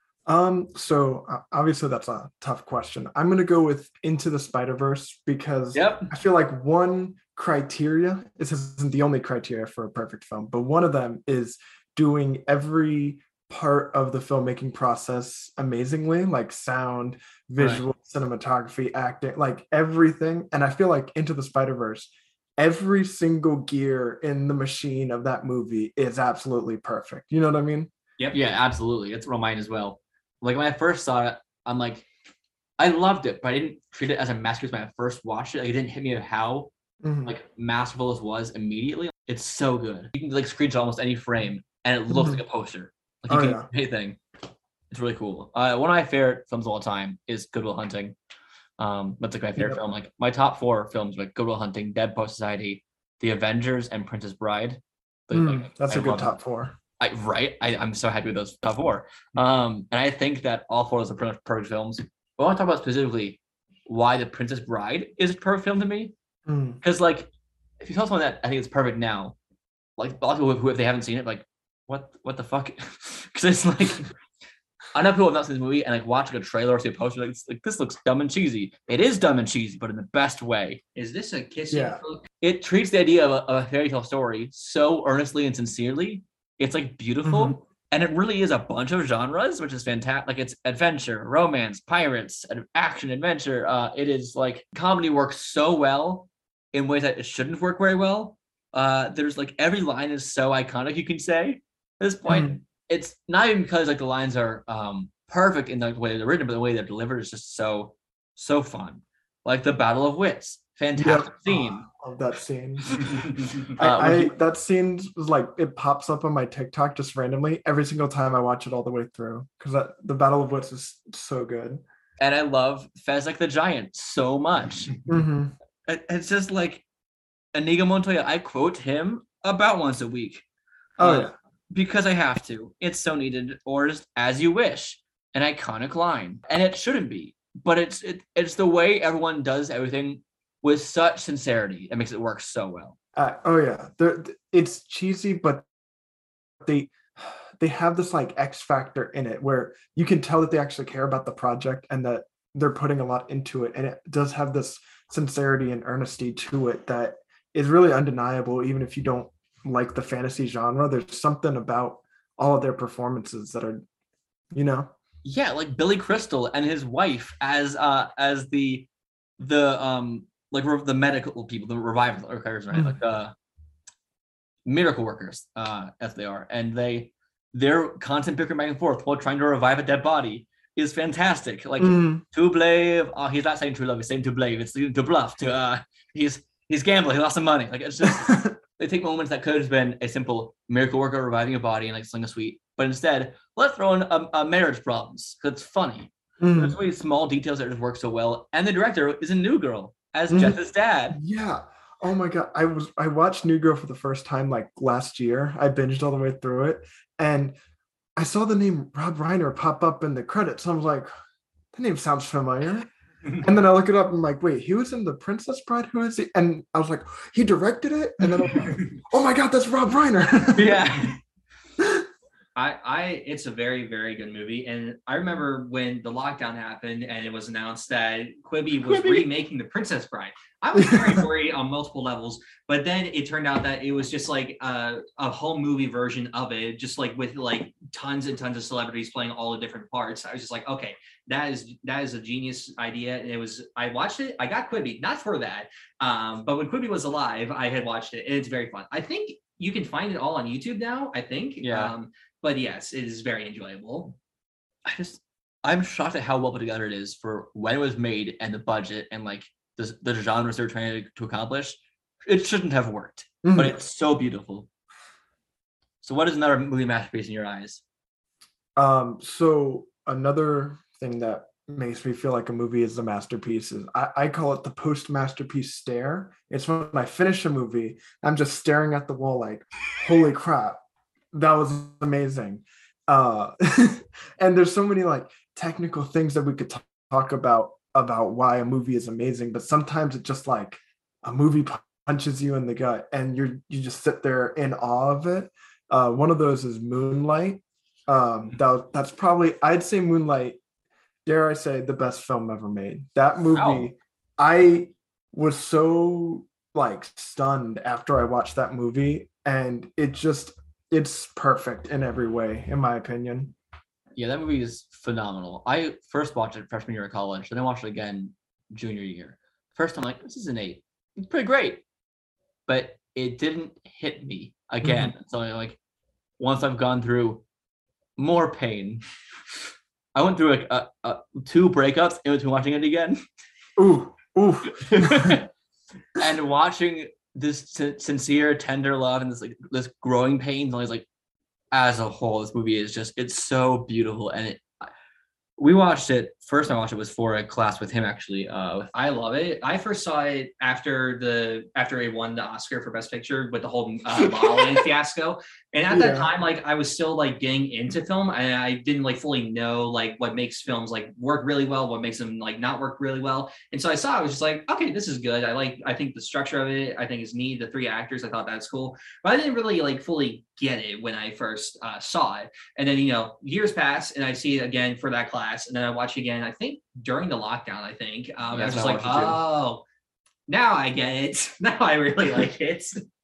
Speaker 5: So obviously that's a tough question. I'm gonna go with Into the Spider-Verse because I feel like one criteria, this isn't the only criteria for a perfect film, but one of them is doing every part of the filmmaking process amazingly, like sound, visual, cinematography, acting, like everything. And I feel like Into the Spider-Verse, every single gear in the machine of that movie is absolutely perfect. You know what I mean?
Speaker 4: Yep. Yeah, absolutely. It's mine as well. Like when I first saw it, I'm like, I loved it, but I didn't treat it as a masterpiece when I first watched it. Like, it didn't hit me of how like masterful this was immediately. It's so good. You can like screenshot almost any frame and it looks like a poster. Like you can anything. It's really cool. One of my favorite films of all time is Good Will Hunting. That's like my favorite film. Like my top 4 films, like Good Will Hunting, Dead Poet Society, The Avengers, and Princess Bride.
Speaker 5: That's a good top 4.
Speaker 4: I'm so happy with those top 4. And I think that all 4 of those are pretty much perfect films. But I want to talk about specifically why The Princess Bride is a perfect film to me. Because like, if you tell someone that I think it's perfect now, like a lot of people who, if they haven't seen it, like, what the fuck? Because it's like, I know people have not seen this movie and like watch like a trailer or see a poster, like this looks dumb and cheesy. It is dumb and cheesy, but in the best way.
Speaker 6: Is this a kissing book?
Speaker 4: It treats the idea of a fairy tale story so earnestly and sincerely. It's like beautiful. And it really is a bunch of genres, which is fantastic. Like it's adventure, romance, pirates, action, adventure. It is like comedy works so well in ways that it shouldn't work very well. There's like every line is so iconic, you can say at this point. It's not even because like the lines are perfect in the way they're written, but the way they're delivered is just so fun. Like the Battle of Wits, fantastic scene.
Speaker 5: Of that scene. That scene was like, it pops up on my TikTok just randomly every single time I watch it all the way through, because the Battle of Wits is so good.
Speaker 4: And I love Fezzik the Giant so much. It's just like Inigo Montoya. I quote him about once a week. Because I have to. It's so needed. Or just As You Wish, an iconic line. And it shouldn't be, but it's the way everyone does everything with such sincerity. It makes it work so well.
Speaker 5: It's cheesy, but they have this like X factor in it where you can tell that they actually care about the project and that they're putting a lot into it. And it does have this sincerity and earnesty to it that is really undeniable, even if you don't like the fantasy genre. There's something about all of their performances that are,
Speaker 4: Yeah, like Billy Crystal and his wife as the medical people, the revival workers, right? Like miracle workers, as they are, and their constant bickering back and forth while trying to revive a dead body is fantastic. Like to blave, he's not saying true love, he's saying to blave. It's to bluff. He's gambling. He lost some money. Like it's just they take moments that could have been a simple miracle worker reviving a body and like sling a sweet, but instead let's throw in a marriage problems because it's funny. There's really small details that just work so well, and the director is a New Girl as Jeth's dad.
Speaker 5: Yeah. Oh my god. I watched New Girl for the first time like last year. I binged all the way through it, and I saw the name Rob Reiner pop up in the credits. I was like, the name sounds familiar. And then I look it up and I'm like, wait, he was in The Princess Bride? Who is he? And I was like, he directed it? And then I was like, oh my god, that's Rob Reiner.
Speaker 4: Yeah.
Speaker 6: It's a very, very good movie. And I remember when the lockdown happened and it was announced that Quibi was remaking The Princess Bride. I was very worried on multiple levels, but then it turned out that it was just like a home movie version of it, just like with like tons and tons of celebrities playing all the different parts. I was just like, okay, that is a genius idea. And I watched it. I got Quibi, not for that. But when Quibi was alive, I had watched it and it's very fun. I think you can find it all on YouTube now, I think.
Speaker 4: Yeah.
Speaker 6: But yes, it is very enjoyable.
Speaker 4: I'm shocked at how well put together it is for when it was made and the budget and like the genres they're trying to accomplish. It shouldn't have worked, but it's so beautiful. So what is another movie masterpiece in your eyes?
Speaker 5: So another thing that makes me feel like a movie is a masterpiece is I call it the post-masterpiece stare. It's when I finish a movie, I'm just staring at the wall like, holy crap, that was amazing. And there's so many like technical things that we could talk about why a movie is amazing, but sometimes it's just like a movie punches you in the gut and you just sit there in awe of it. One of those is Moonlight. That's probably, I'd say Moonlight, dare I say, the best film ever made. That movie, wow. I was so like stunned after I watched that movie, and it just it's perfect in every way, in my opinion.
Speaker 4: Yeah, that movie is phenomenal. I first watched it freshman year of college, then I watched it again junior year. First, I'm like, this is an 8. It's pretty great. But it didn't hit me again. So like once I've gone through more pain, I went through like 2 breakups in between watching it again.
Speaker 5: Ooh.
Speaker 4: And watching this sincere, tender love and this growing pains, and like as a whole, this movie is just, it's so beautiful. And we watched it, first time I watched it was for a class with him actually.
Speaker 6: I love it. I first saw it after it won the Oscar for Best Picture with the whole La La Land fiasco. And at that time, like I was still like getting into film, and I didn't like fully know like what makes films like work really well, what makes them like not work really well. And so I saw, I was just like, okay, this is good. I think the structure of it, I think is neat. The 3 actors, I thought that's cool, but I didn't really like fully get it when I first saw it. And then, years pass and I see it again for that class. And then I watch it again, I think during the lockdown, I think. I was just like, oh, now I get it. Now I really like it.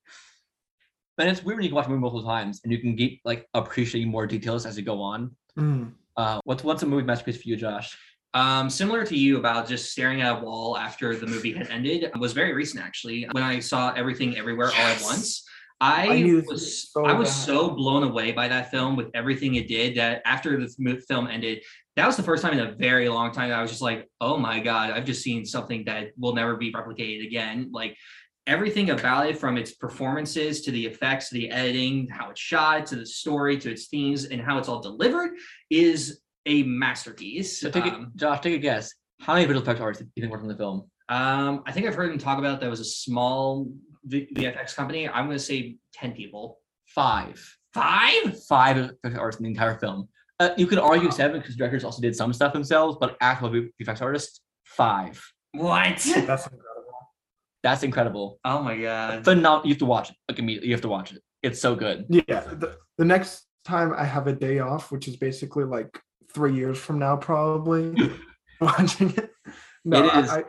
Speaker 4: And it's weird when you can watch a movie multiple times and you can keep like appreciating more details as you go on. What's a movie masterpiece for you, Josh?
Speaker 6: Similar to you about just staring at a wall after the movie had ended, was very recent actually. When I saw Everything Everywhere All at Once, I was so blown away by that film with everything it did that after the film ended, that was the first time in a very long time that I was just like, oh my God, I've just seen something that will never be replicated again. Like everything about it, from its performances to the effects, to the editing, how it's shot, to the story, to its themes, and how it's all delivered, is a masterpiece.
Speaker 4: So Josh, take a guess. How many visual effects artists do you think worked on the film?
Speaker 6: I think I've heard him talk about that was a small VFX company. I'm going to say 10 people.
Speaker 4: 5.
Speaker 6: 5?
Speaker 4: 5 VFX artists in the entire film. You could argue 7 because directors also did some stuff themselves, but actual VFX artists, 5.
Speaker 6: What?
Speaker 5: That's incredible.
Speaker 4: That's incredible.
Speaker 6: Oh my God.
Speaker 4: But now you have to watch it. Like immediately, you have to watch it. It's so good.
Speaker 5: Yeah. The next time I have a day off, which is basically like 3 years from now, probably watching it. No,
Speaker 4: it is.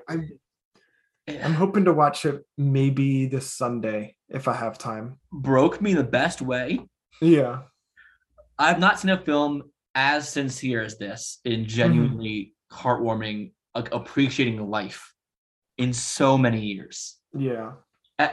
Speaker 5: I'm hoping to watch it maybe this Sunday if I have time.
Speaker 4: Broke me the best way.
Speaker 5: Yeah.
Speaker 4: I've not seen a film as sincere as this in genuinely heartwarming, appreciating life in so many years.
Speaker 5: Yeah.
Speaker 4: The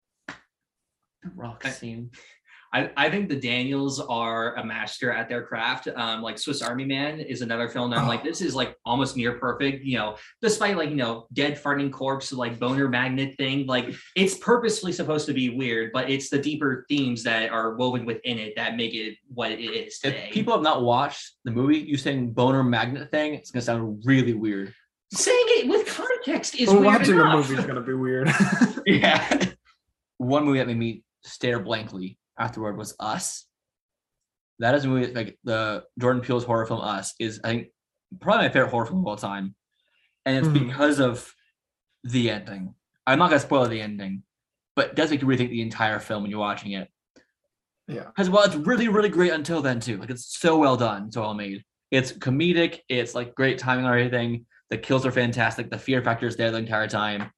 Speaker 4: rock scene.
Speaker 6: I think the Daniels are a master at their craft. Like Swiss Army Man is another film that I'm like, this is like almost near perfect, despite like, dead farting corpse, like boner magnet thing. Like it's purposely supposed to be weird, but it's the deeper themes that are woven within it that make it what it is today.
Speaker 4: If people have not watched the movie, you saying boner magnet thing, it's going to sound really weird.
Speaker 6: Saying it with context is weird
Speaker 5: watching
Speaker 6: enough.
Speaker 5: The movie is going to be weird.
Speaker 4: Yeah. One movie that made me stare blankly afterward was Us. That is a movie like the Jordan Peele's horror film Us is, I think, probably my favorite horror film of all time. And it's because of the ending. I'm not going to spoil the ending, but it does make you rethink the entire film when you're watching it.
Speaker 5: Yeah.
Speaker 4: Because it's really, really great until then too. Like it's so well done, so well made. It's comedic. It's like great timing on everything. The kills are fantastic. The fear factor is there the entire time.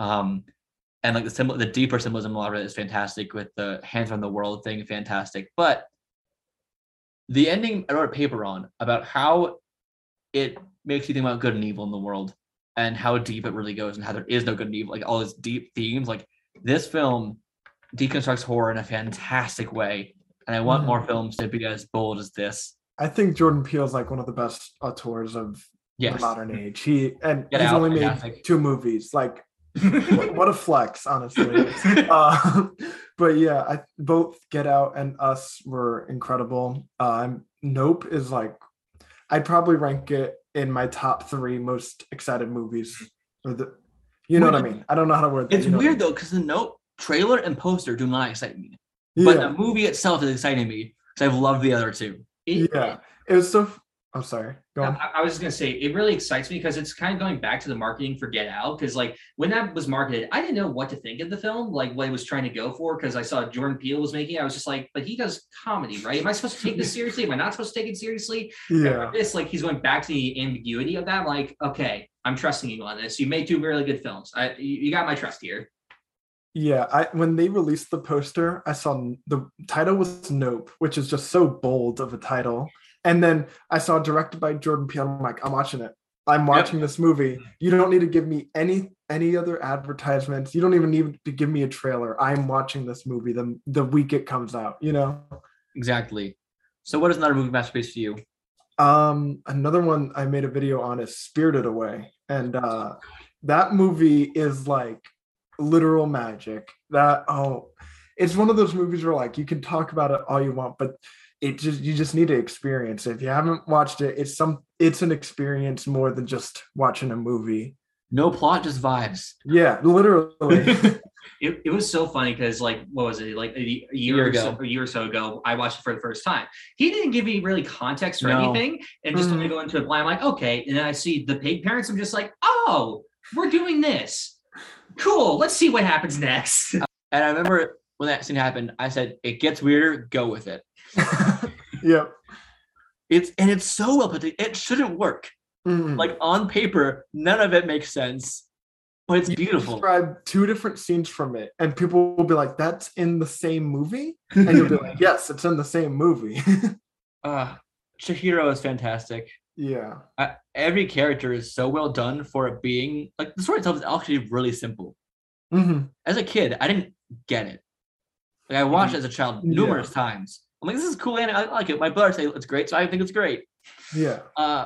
Speaker 4: And like the deeper symbolism a lot of it is fantastic with the hands on the world thing, fantastic. But the ending, I wrote a paper on about how it makes you think about good and evil in the world and how deep it really goes and how there is no good and evil, like all these deep themes. Like this film deconstructs horror in a fantastic way. And I want more films to be as bold as this.
Speaker 5: I think Jordan Peele is like one of the best auteurs of the modern age. He's only made 2 movies. Like, what a flex, honestly. But yeah, both Get Out and Us were incredible. Nope is like, I'd probably rank it in my top 3 most excited movies. What I mean? I don't know how to word that.
Speaker 4: It's weird though, because the Nope trailer and poster do not excite me, but the movie itself is exciting me because I've loved the other 2.
Speaker 5: It was so. I'm sorry. Go on.
Speaker 6: I was just going to say, it really excites me because it's kind of going back to the marketing for Get Out. Because like when that was marketed, I didn't know what to think of the film, like what it was trying to go for. Because I saw Jordan Peele was making it. I was just like, but he does comedy, right? Am I supposed to take this seriously? Am I not supposed to take it seriously?
Speaker 5: Yeah.
Speaker 6: It's like he's going back to the ambiguity of that. I'm like, okay, I'm trusting you on this. You made 2 really good films. You got my trust here.
Speaker 5: Yeah, I when they released the poster, I saw the title was Nope, which is just so bold of a title. And then I saw directed by Jordan Peele. I'm like, I'm watching it. I'm
Speaker 4: Yep.
Speaker 5: watching this movie. You don't need to give me any other advertisements. You don't even need to give me a trailer. I'm watching this movie the week it comes out, you know?
Speaker 4: Exactly. So what is another movie masterpiece for you?
Speaker 5: Another one I made a video on is Spirited Away. And that movie is like literal magic. It's one of those movies where like you can talk about it all you want, but you just need to experience it. If you haven't watched it, it's an experience more than just watching a movie.
Speaker 4: No plot, just vibes.
Speaker 5: Yeah, literally.
Speaker 6: It was so funny because like what was it like a year or so ago I watched it for the first time. He didn't give me really context or anything, and just when I go into it blind, I'm like, okay, and then I see the pig parents. I'm just like, oh, we're doing this. Cool. Let's see what happens next.
Speaker 4: And I remember when that scene happened, I said, "It gets weirder. Go with it."
Speaker 5: Yep.
Speaker 4: It's so well put together. It shouldn't work. Like on paper, none of it makes sense, but it's beautiful.
Speaker 5: Describe two different scenes from it, and people will be like, "That's in the same movie," and you'll be like, "Yes, it's in the same movie."
Speaker 4: Chihiro is fantastic.
Speaker 5: Yeah.
Speaker 4: Every character is so well done for it being like the story itself is actually really simple. As a kid, I didn't get it. Like I watched it as a child numerous times. I'm like, this is cool, and I like it. My brother say it's great, so I think it's great.
Speaker 5: Yeah.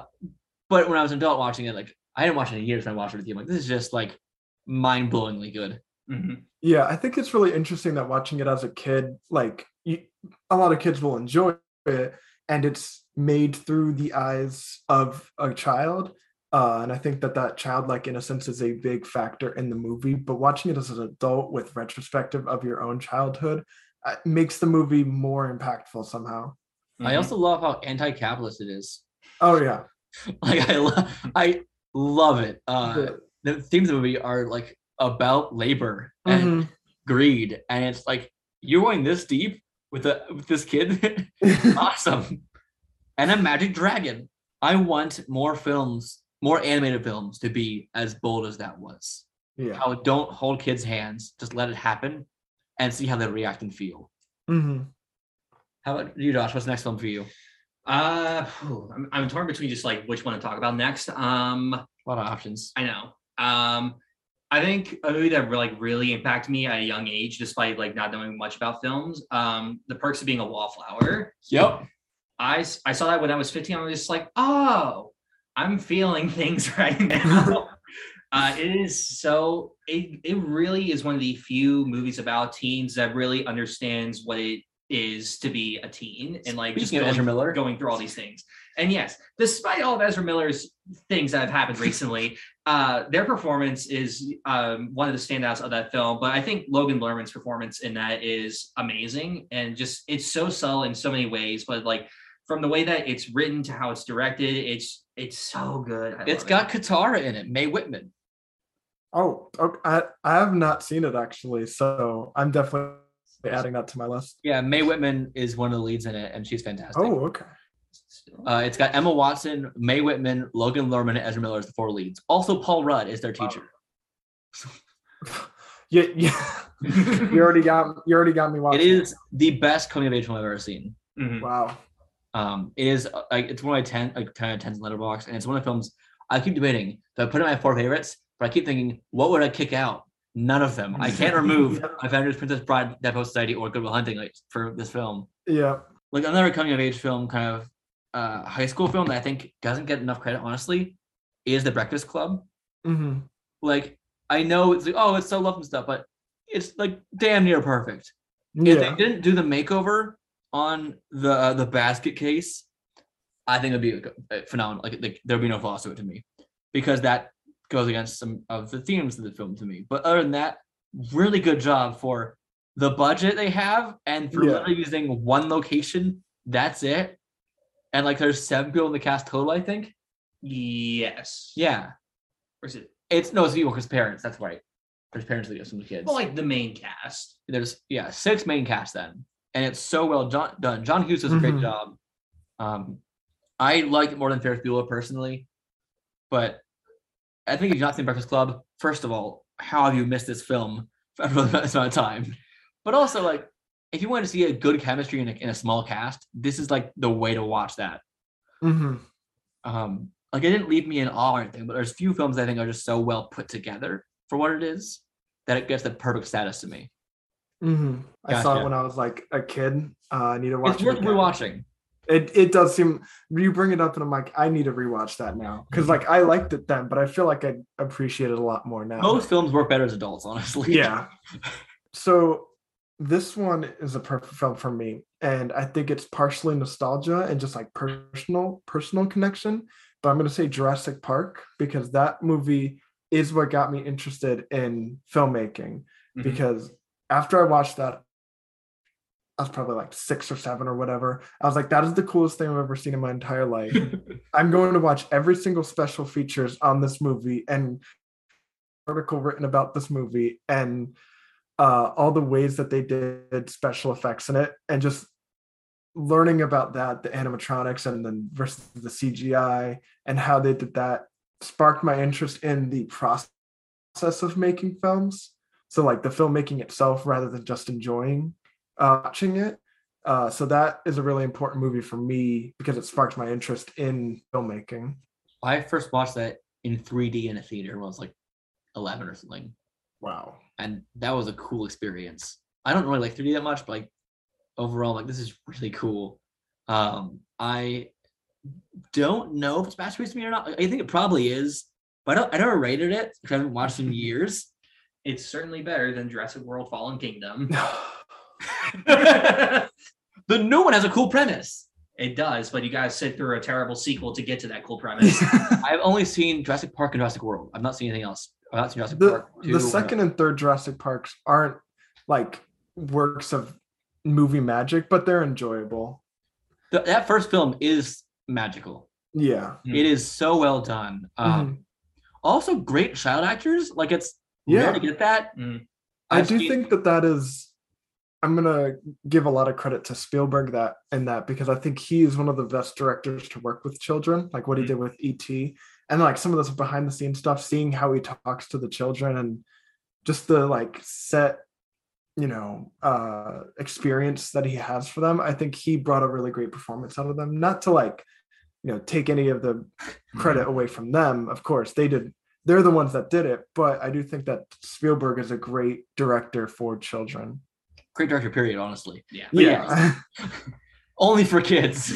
Speaker 4: But when I was an adult watching it, like I didn't watch it in years when I watched it with you. I'm like, this is just like mind-blowingly good.
Speaker 5: Yeah, I think it's really interesting that watching it as a kid, like a lot of kids will enjoy it, and it's made through the eyes of a child. And I think that childlike innocence is a big factor in the movie. But watching it as an adult with retrospective of your own childhood makes the movie more impactful somehow.
Speaker 4: I also love how anti-capitalist it is.
Speaker 5: Oh yeah.
Speaker 4: Like I love it. The themes of the movie are like about labor and greed, and it's like you're going this deep with this kid. Awesome. And a magic dragon. I want more films, more animated films, to be as bold as that was.
Speaker 5: Yeah.
Speaker 4: How don't hold kids' hands, just let it happen, and see how they react and feel. How about you, Josh? What's the next film for you?
Speaker 6: I'm torn between just like which one to talk about next.
Speaker 4: A lot of options.
Speaker 6: I know. I think a movie that really impacted me at a young age, despite like not knowing much about films. The Perks of Being a Wallflower.
Speaker 4: Yep.
Speaker 6: I saw that when I was 15. I was just like, oh, I'm feeling things right now. It really is one of the few movies about teens that really understands what it is to be a teen, and like
Speaker 4: Speaking of Ezra Miller,
Speaker 6: going through all these things. And yes, despite all of Ezra Miller's things that have happened recently, their performance is one of the standouts of that film. But I think Logan Lerman's performance in that is amazing, and just it's so subtle in so many ways. But like from the way that it's written to how it's directed, it's so good.
Speaker 4: It's got Katara in it, Mae Whitman.
Speaker 5: Oh, I have not seen it actually, so I'm definitely adding that to my list.
Speaker 4: Yeah, Mae Whitman is one of the leads in it, and she's fantastic.
Speaker 5: Oh, okay.
Speaker 4: It's got Emma Watson, Mae Whitman, Logan Lerman, and Ezra Miller as the four leads. Also, Paul Rudd is their teacher.
Speaker 5: Yeah. you already got me watching.
Speaker 4: It is the best coming of age film I've ever seen.
Speaker 5: Wow.
Speaker 4: It is it's one of my 10 10s in Letterboxd, and it's one of the films I keep debating. Do I put it in my 4 favorites? But I keep thinking, what would I kick out? None of them. I can't remove Avengers, Princess Bride, Dead Post Society, or Good Will Hunting for this film.
Speaker 5: Yeah.
Speaker 4: Like another coming of age film, kind of high school film that I think doesn't get enough credit, honestly, is The Breakfast Club. Like I know it's like, oh, it's so loved and stuff, but it's like damn near perfect. If they didn't do the makeover on the basket case, I think it'd be phenomenal. Like there'd be no flaws to it to me, because that goes against some of the themes of the film to me. But other than that, really good job for the budget they have, and for literally using one location. That's it. And like there's 7 people in the cast total, I think.
Speaker 6: Yes.
Speaker 4: Yeah.
Speaker 6: Or is it?
Speaker 4: It's Ewoker's parents. That's right. There's parents that get some kids.
Speaker 6: Well, like the main cast.
Speaker 4: There's 6 main cast then, and it's so well done. John Hughes does a great job. I like it more than Ferris Bueller personally, but I think if you've not seen Breakfast Club, first of all, how have you missed this film? for this amount of time. But also, like, if you want to see a good chemistry in a small cast, this is like the way to watch that.
Speaker 5: Mm-hmm.
Speaker 4: Like, it didn't leave me in awe or anything, but there's few films I think are just so well put together for what it is that it gets the perfect status to me.
Speaker 5: Mm-hmm. I saw
Speaker 4: Gotcha.
Speaker 5: it when I was like a kid. I need to watch
Speaker 4: It's
Speaker 5: it
Speaker 4: worth
Speaker 5: again.
Speaker 4: rewatching.
Speaker 5: It does seem, you bring it up and I'm like, I need to rewatch that now because like I liked it then, but I feel like I appreciate it a lot more now.
Speaker 4: Most films work better as adults, honestly.
Speaker 5: Yeah. So this one is a perfect film for me, and I think it's partially nostalgia and just like personal connection. But I'm going to say Jurassic Park because that movie is what got me interested in filmmaking.
Speaker 6: Mhm.
Speaker 5: Because after I watched that, I was probably like 6 or 7 or whatever. I was like, that is the coolest thing I've ever seen in my entire life. I'm going to watch every single special features on this movie and article written about this movie and all the ways that they did special effects in it, and just learning about that, the animatronics and then versus the CGI and how they did that sparked my interest in the process of making films. So like the filmmaking itself rather than just enjoying watching it. So that is a really important movie for me because it sparked my interest in filmmaking.
Speaker 4: I first watched that in 3D in a theater when I was like 11 or something.
Speaker 5: Wow.
Speaker 4: And that was a cool experience. I don't really like 3D that much, but like overall, like this is really cool. I don't know if it's masterpiece to me or not. I think it probably is, but I never rated it because I haven't watched it in years.
Speaker 6: It's certainly better than Jurassic World Fallen Kingdom.
Speaker 4: The new one has a cool premise.
Speaker 6: It does, but you guys sit through a terrible sequel to get to that cool premise.
Speaker 4: I've only seen Jurassic Park and Jurassic World. I've not seen anything else. I've not seen Jurassic
Speaker 5: the
Speaker 4: Park 2
Speaker 5: the second and third Jurassic Parks aren't like works of movie magic, but they're enjoyable.
Speaker 4: That first film is magical.
Speaker 5: Yeah.
Speaker 4: It is so well done. Also, great child actors. Like it's rare to get that.
Speaker 5: I do think that is. I'm gonna give a lot of credit to Spielberg because I think he is one of the best directors to work with children, like what he did with E.T. and like some of this behind the scenes stuff, seeing how he talks to the children and just the like set, experience that he has for them. I think he brought a really great performance out of them. Not to like, take any of the credit away from them. Of course, they're the ones that did it, but I do think that Spielberg is a great director for children.
Speaker 4: Great director, period, honestly.
Speaker 5: Yeah.
Speaker 4: Only for kids.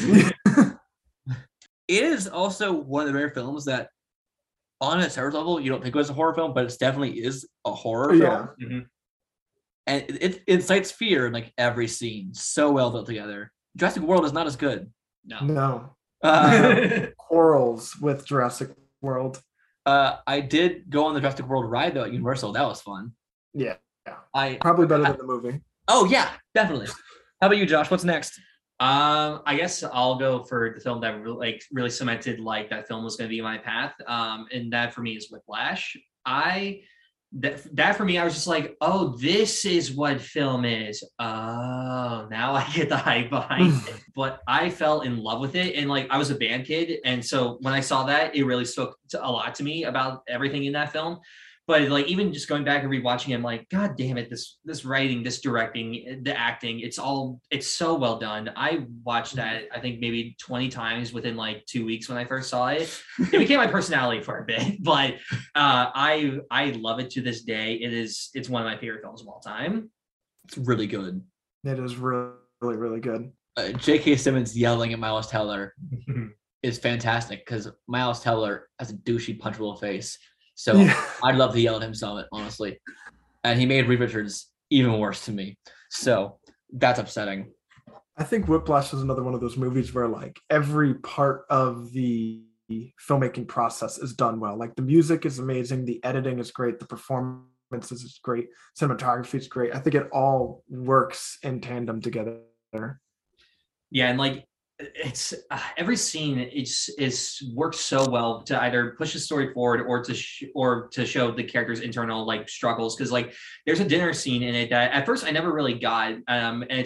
Speaker 4: It is also one of the rare films that, on a terror level, you don't think it was a horror film, but it definitely is a horror film.
Speaker 5: Yeah.
Speaker 4: And it incites fear in like every scene. So well built together. Jurassic World is not as good.
Speaker 5: No. Quarrels with Jurassic World.
Speaker 4: I did go on the Jurassic World ride though at Universal. That was fun.
Speaker 5: Yeah.
Speaker 4: Probably
Speaker 5: better than the movie.
Speaker 4: Oh yeah, definitely. How about you, Josh? What's next?
Speaker 6: I guess I'll go for the film that really cemented like that film was going to be my path. And that for me is Whiplash. That for me, I was just like, oh, this is what film is. Oh, now I get the hype behind it. But I fell in love with it. And like, I was a band kid. And so when I saw that, it really spoke a lot to me about everything in that film. But like, even just going back and rewatching it, I'm like, God damn it, this writing, this directing, the acting, it's so well done. I watched that, I think maybe 20 times within like 2 weeks when I first saw it. It became my personality for a bit, but I love it to this day. It's one of my favorite films of all time.
Speaker 4: It's really good.
Speaker 5: It is really, really, really good.
Speaker 4: J.K. Simmons yelling at Miles Teller is fantastic because Miles Teller has a douchey, punchable face. So I'd love to yell at him some, honestly. And he made Reed Richards even worse to me. So that's upsetting.
Speaker 5: I think Whiplash is another one of those movies where like every part of the filmmaking process is done well. Like the music is amazing. The editing is great. The performances is great. Cinematography is great. I think it all works in tandem together.
Speaker 6: Yeah. And like, it's every scene is works so well to either push the story forward or to show the characters' internal like struggles, because like there's a dinner scene in it that at first I never really got and it's like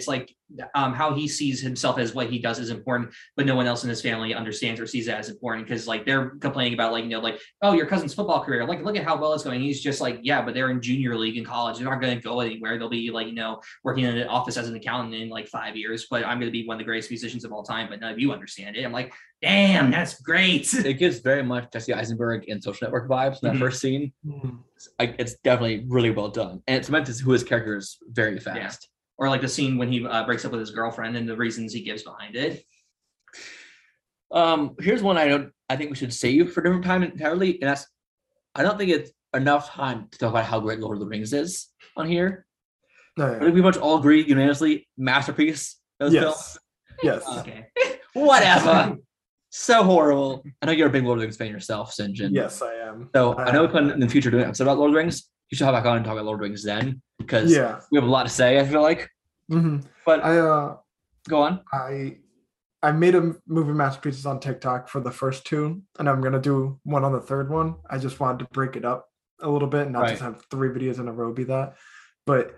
Speaker 6: how he sees himself as what he does is important, but no one else in his family understands or sees that as important because like they're complaining about like, like, oh, your cousin's football career, like look at how well it's going. He's just like, yeah, but they're in junior league in college. They're not going to go anywhere. They'll be like, working in an office as an accountant in like 5 years, but I'm going to be one of the greatest musicians of all time, but none of you understand it. I'm like, damn, that's great.
Speaker 4: It gives very much Jesse Eisenberg in Social Network vibes in that first scene. It's definitely really well done. And it cements who his character is very fast.
Speaker 6: Yeah. Or like the scene when he breaks up with his girlfriend and the reasons he gives behind it.
Speaker 4: Here's one I think we should save for a different time entirely. And that's, I don't think it's enough time to talk about how great Lord of the Rings is on here.
Speaker 5: No, yeah.
Speaker 4: I think we much all agree unanimously, masterpiece. Those films.
Speaker 5: Yes.
Speaker 6: Okay.
Speaker 4: Whatever. So horrible. I know you're a big Lord of the Rings fan yourself, Sinjin.
Speaker 5: Yes, I am.
Speaker 4: So I know we plan in the future doing an episode about Lord of the Rings. You should hop back on and talk about Lord of the Rings then, because we have a lot to say, I feel like. But go on.
Speaker 5: I made a movie masterpieces on TikTok for the first two, and I'm gonna do one on the third one. I just wanted to break it up a little bit and not just have 3 videos in a row be that. But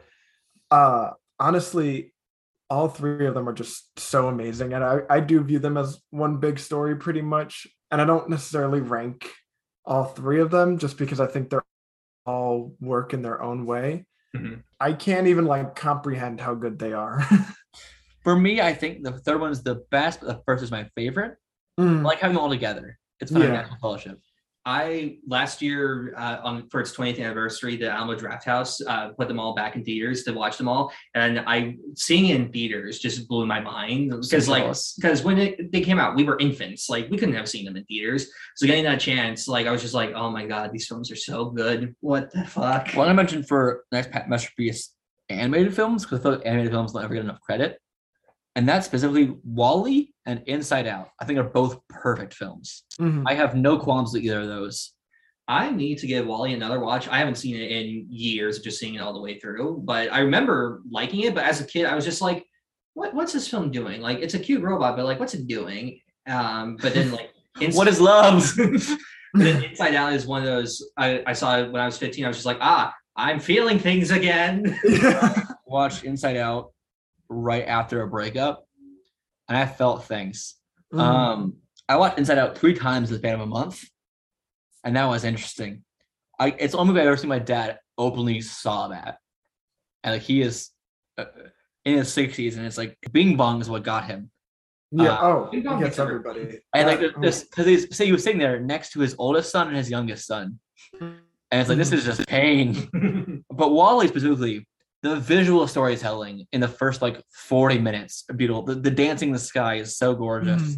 Speaker 5: honestly, all 3 of them are just so amazing, and I do view them as one big story pretty much. And I don't necessarily rank all 3 of them just because I think they're all work in their own way. I can't even like comprehend how good they are.
Speaker 4: For me, I think the third one is the best, but the first is my favorite. I like having them all together. It's fun national fellowship.
Speaker 6: I last year for its 20th anniversary, the Alamo Drafthouse put them all back in theaters to watch them all, and seeing it in theaters just blew my mind because when they came out, we were infants, like we couldn't have seen them in theaters. So getting that chance, like I was just like, oh my god, these films are so good. What the fuck?
Speaker 4: Well, I mentioned for next masterpiece animated films because I feel like animated films don't ever get enough credit. And that's specifically WALL-E and Inside Out. I think are both perfect films. I have no qualms with either of those.
Speaker 6: I need to give WALL-E another watch. I haven't seen it in years, just seeing it all the way through. But I remember liking it. But as a kid, I was just like, what's this film doing? Like, it's a cute robot, but like, what's it doing? But then like,
Speaker 4: what is love?
Speaker 6: Then Inside Out is one of those, I saw it when I was 15. I was just like, I'm feeling things again.
Speaker 4: Watch Inside Out right after a breakup, and I felt things. I watched Inside Out 3 times in the span of a month, and that was interesting. It's the only movie I've ever seen my dad openly sob at, and like he is in his 60s, and it's like Bing Bong is what got him.
Speaker 5: He gets everybody.
Speaker 4: And like this, because he was sitting there next to his oldest son and his youngest son, and it's like this is just pain. But WALL-E specifically, the visual storytelling in the first like 40 minutes are beautiful. The dancing in the sky is so gorgeous.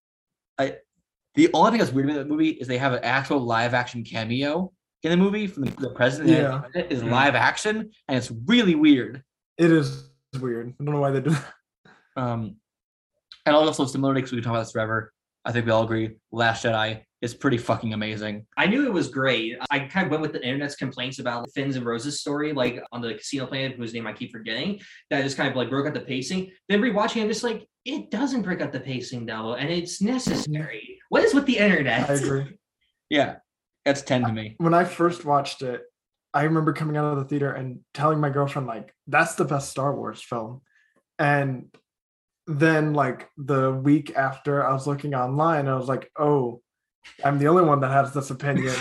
Speaker 4: The only thing that's weird about the movie is they have an actual live action cameo in the movie from the president. It is live action, and it's really weird.
Speaker 5: It is weird. I don't know why they do that.
Speaker 4: And also similarly, because we can talk about this forever, I think we all agree, Last Jedi is pretty fucking amazing.
Speaker 6: I knew it was great. I kind of went with the internet's complaints about Finn's and Rose's story, like on the casino planet, whose name I keep forgetting, that just kind of like broke up the pacing. Then rewatching, I'm just like, it doesn't break up the pacing though, and it's necessary. What is with the internet?
Speaker 5: I agree.
Speaker 4: Yeah, that's 10 to me.
Speaker 5: When I first watched it, I remember coming out of the theater and telling my girlfriend, like, that's the best Star Wars film. And then like the week after, I was looking online, and I was like, oh, I'm the only one that has this opinion.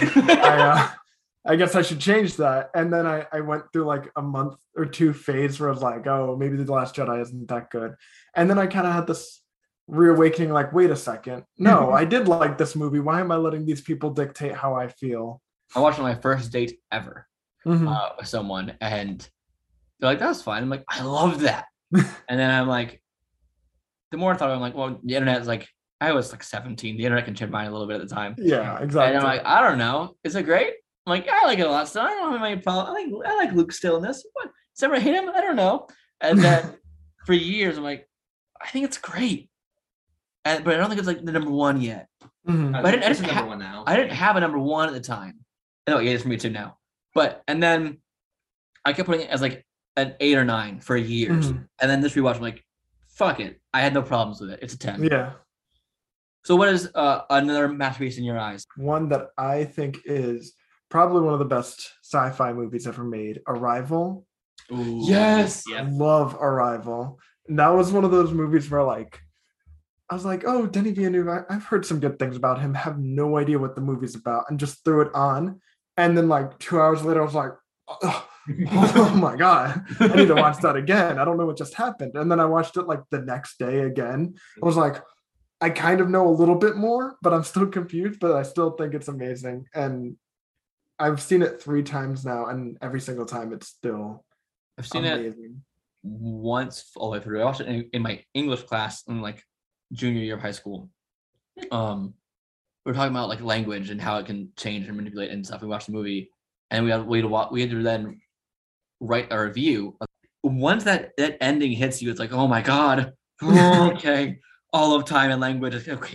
Speaker 5: I guess I should change that. And then I went through like a month or 2 phase where I was like, oh, maybe The Last Jedi isn't that good. And then I kind of had this reawakening, like, wait a second. No, I did like this movie. Why am I letting these people dictate how I feel?
Speaker 4: I watched my first date ever with someone, and they're like, that's fine. I'm like, I love that. And then I'm like, the more I thought, I'm like, well, the internet is like, I was like 17. The internet can change mine a little bit at the time.
Speaker 5: Yeah, exactly.
Speaker 4: And I'm like, I don't know. Is it great? I'm like, yeah, I like it a lot. So I don't have any problem. I like Luke still in this. What? Does everyone hate him? I don't know. And then for years, I'm like, I think it's great. But I don't think it's like the number 1 yet. But I didn't have a number 1 at the time. No, yeah, it's for me too now. And then I kept putting it as like an 8 or 9 for years. And then this rewatch, I'm like, fuck it. I had no problems with it. It's a 10.
Speaker 5: Yeah.
Speaker 4: So what is another masterpiece in your eyes?
Speaker 5: One that I think is probably one of the best sci-fi movies ever made, Arrival.
Speaker 4: Ooh, yes.
Speaker 5: I love Arrival. And that was one of those movies where like I was like, oh, Denis Villeneuve, I've heard some good things about him, have no idea what the movie's about, and just threw it on. And then like 2 hours later, I was like, oh my God, I need to watch that again. I don't know what just happened. And then I watched it like the next day again. I was like, I kind of know a little bit more, but I'm still confused, but I still think it's amazing. And I've seen it 3 times now, and every single time it's still
Speaker 4: I've seen
Speaker 5: amazing.
Speaker 4: it once all the way through. I watched it in my English class in like junior year of high school. We were talking about like language and how it can change and manipulate and stuff. We watched the movie, and we had to then write a review. Once that ending hits you, it's like, oh my God, okay, all of time and language. Okay,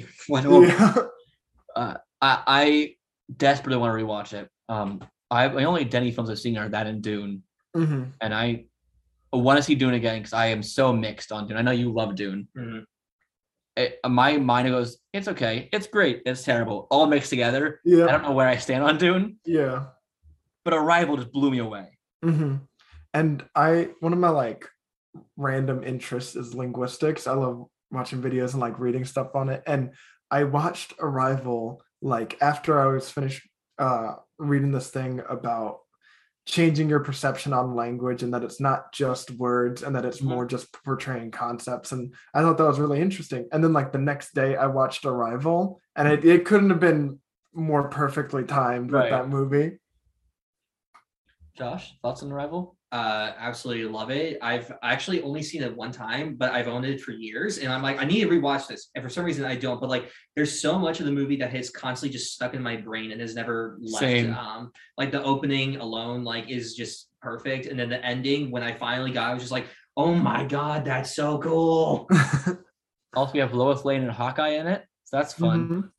Speaker 4: I desperately want to rewatch it. The only Denny films I've seen are that and Dune, and I want to see Dune again because I am so mixed on Dune. I know you love Dune. My mind goes, it's okay, it's great, it's terrible, all mixed together. I don't know where I stand on Dune. But Arrival just blew me away.
Speaker 5: And one of my like random interests is linguistics. I love watching videos and like reading stuff on it. And I watched Arrival like after I was finished reading this thing about changing your perception on language, and that it's not just words, and that it's more just portraying concepts. And I thought that was really interesting. And then like the next day I watched Arrival, and it couldn't have been more perfectly timed with that movie.
Speaker 4: Josh, thoughts on Arrival?
Speaker 6: Absolutely love it. I've actually only seen it one time, but I've owned it for years, and I'm like, I need to rewatch this, and for some reason I don't. But like, there's so much of the movie that has constantly just stuck in my brain and has never left.
Speaker 4: Same.
Speaker 6: Like the opening alone, like, is just perfect, and then the ending when I finally got, I was just like, oh my God, that's so cool.
Speaker 4: Also, we have Lois Lane and Hawkeye in it, so that's fun.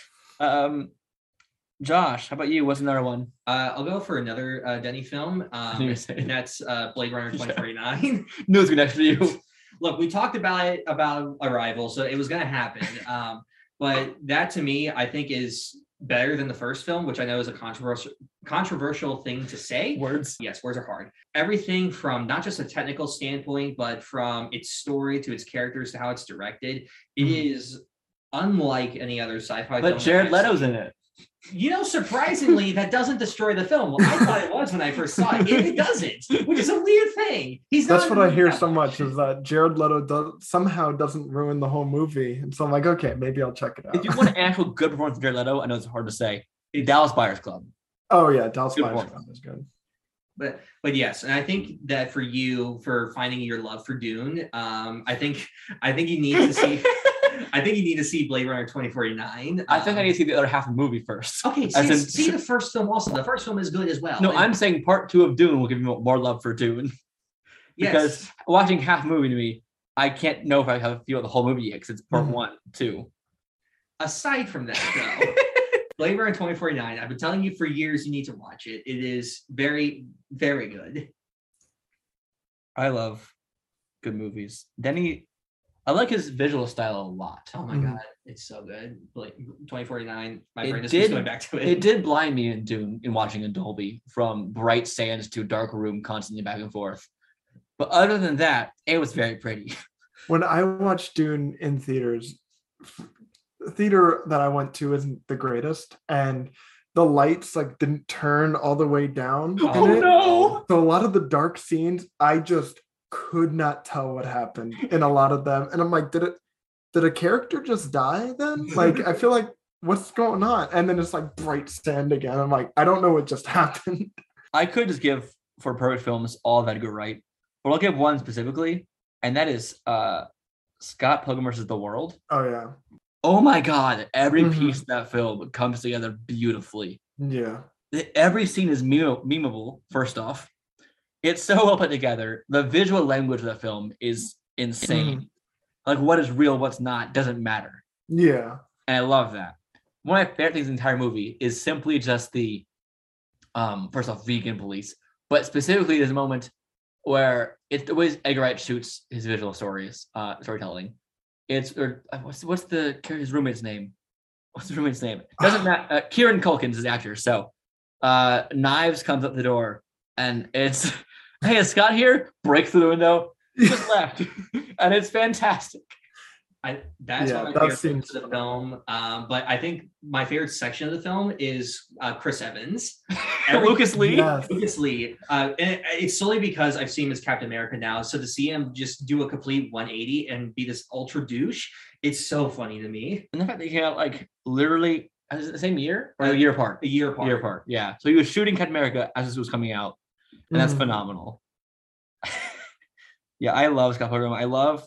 Speaker 4: Josh, how about you? What's another one?
Speaker 6: I'll go for another Denny film. And that's Blade Runner 2049.
Speaker 4: No, it's good next to you.
Speaker 6: Look, we talked about Arrival, so it was going to happen. But that to me, I think is better than the first film, which I know is a controversial thing to say.
Speaker 4: Words.
Speaker 6: Yes, words are hard. Everything from not just a technical standpoint, but from its story to its characters to how it's directed, it is unlike any other sci-fi film.
Speaker 4: But Jared Leto's in it.
Speaker 6: You know, surprisingly, that doesn't destroy the film. Well, I thought it was when I first saw it. It doesn't, which is a weird thing.
Speaker 5: That's what I hear so much, is that Jared Leto somehow doesn't ruin the whole movie. And so I'm like, okay, maybe I'll check it out.
Speaker 4: If you want an actual good performance from Jared Leto, I know it's hard to say. Dallas Buyers Club.
Speaker 5: Oh yeah, Dallas Buyers Club is good.
Speaker 6: But yes, and I think that for you, for finding your love for Dune, I think you need to see. I think you need to see Blade Runner 2049.
Speaker 4: I think I need to see the other half of the movie first.
Speaker 6: Okay, see the first film also. The first film is good as well.
Speaker 4: No, I'm saying part 2 of Dune will give you more love for Dune. Because watching half the movie to me, I can't know if I have a feel of the whole movie yet because it's part 1, 2.
Speaker 6: Aside from that, though, Blade Runner 2049, I've been telling you for years you need to watch it. It is very, very good.
Speaker 4: I love good movies. Denny, I like his visual style a lot.
Speaker 6: Oh my God, it's so good. Like 2049, my brain is just going back to it.
Speaker 4: It did blind me in Dune in watching in Dolby, from bright sands to dark room, constantly back and forth. But other than that, it was very pretty.
Speaker 5: When I watched Dune in theaters, the theater that I went to isn't the greatest, and the lights like didn't turn all the way down.
Speaker 4: Oh no!
Speaker 5: So a lot of the dark scenes, I just could not tell what happened in a lot of them, and I'm like, did a character just die then? Like, I feel like, what's going on? And then it's like bright sand again. I'm like, I don't know what just happened.
Speaker 4: I could just give for perfect films all of Edgar Wright, but I'll give one specifically, and that is Scott Pilgrim vs. the World.
Speaker 5: Oh yeah.
Speaker 4: Oh my God, every piece of that film comes together beautifully.
Speaker 5: Yeah.
Speaker 4: Every scene is memeable, first off. It's so well put together. The visual language of the film is insane. Like, what is real, what's not, doesn't matter.
Speaker 5: Yeah.
Speaker 4: And I love that. One of my favorite things in the entire movie is simply just the, first off, vegan police. But specifically, there's a moment where it's the way Edgar Wright shoots his visual storytelling. It's, what's the character's roommate's name? What's the roommate's name? Doesn't matter. Kieran Culkin is the actor. So, Knives comes up the door, and it's, hey, is Scott here? Breaks through the window. He just left, and it's fantastic.
Speaker 6: That's
Speaker 5: Yeah,
Speaker 6: one of
Speaker 5: that
Speaker 6: my favorite
Speaker 5: seems
Speaker 6: things of the film. But I think my favorite section of the film is Chris Evans.
Speaker 4: Lucas Lee.
Speaker 5: Yes.
Speaker 6: Lucas Lee. And it's solely because I've seen him as Captain America now. So to see him just do a complete 180 and be this ultra douche, it's so funny to me.
Speaker 4: And the fact that he came out like literally the same year or a year apart.
Speaker 6: A year apart.
Speaker 4: A year apart. Yeah. So he was shooting Captain America as this was coming out, and that's phenomenal. Yeah, I love Scott Pilgrim. I love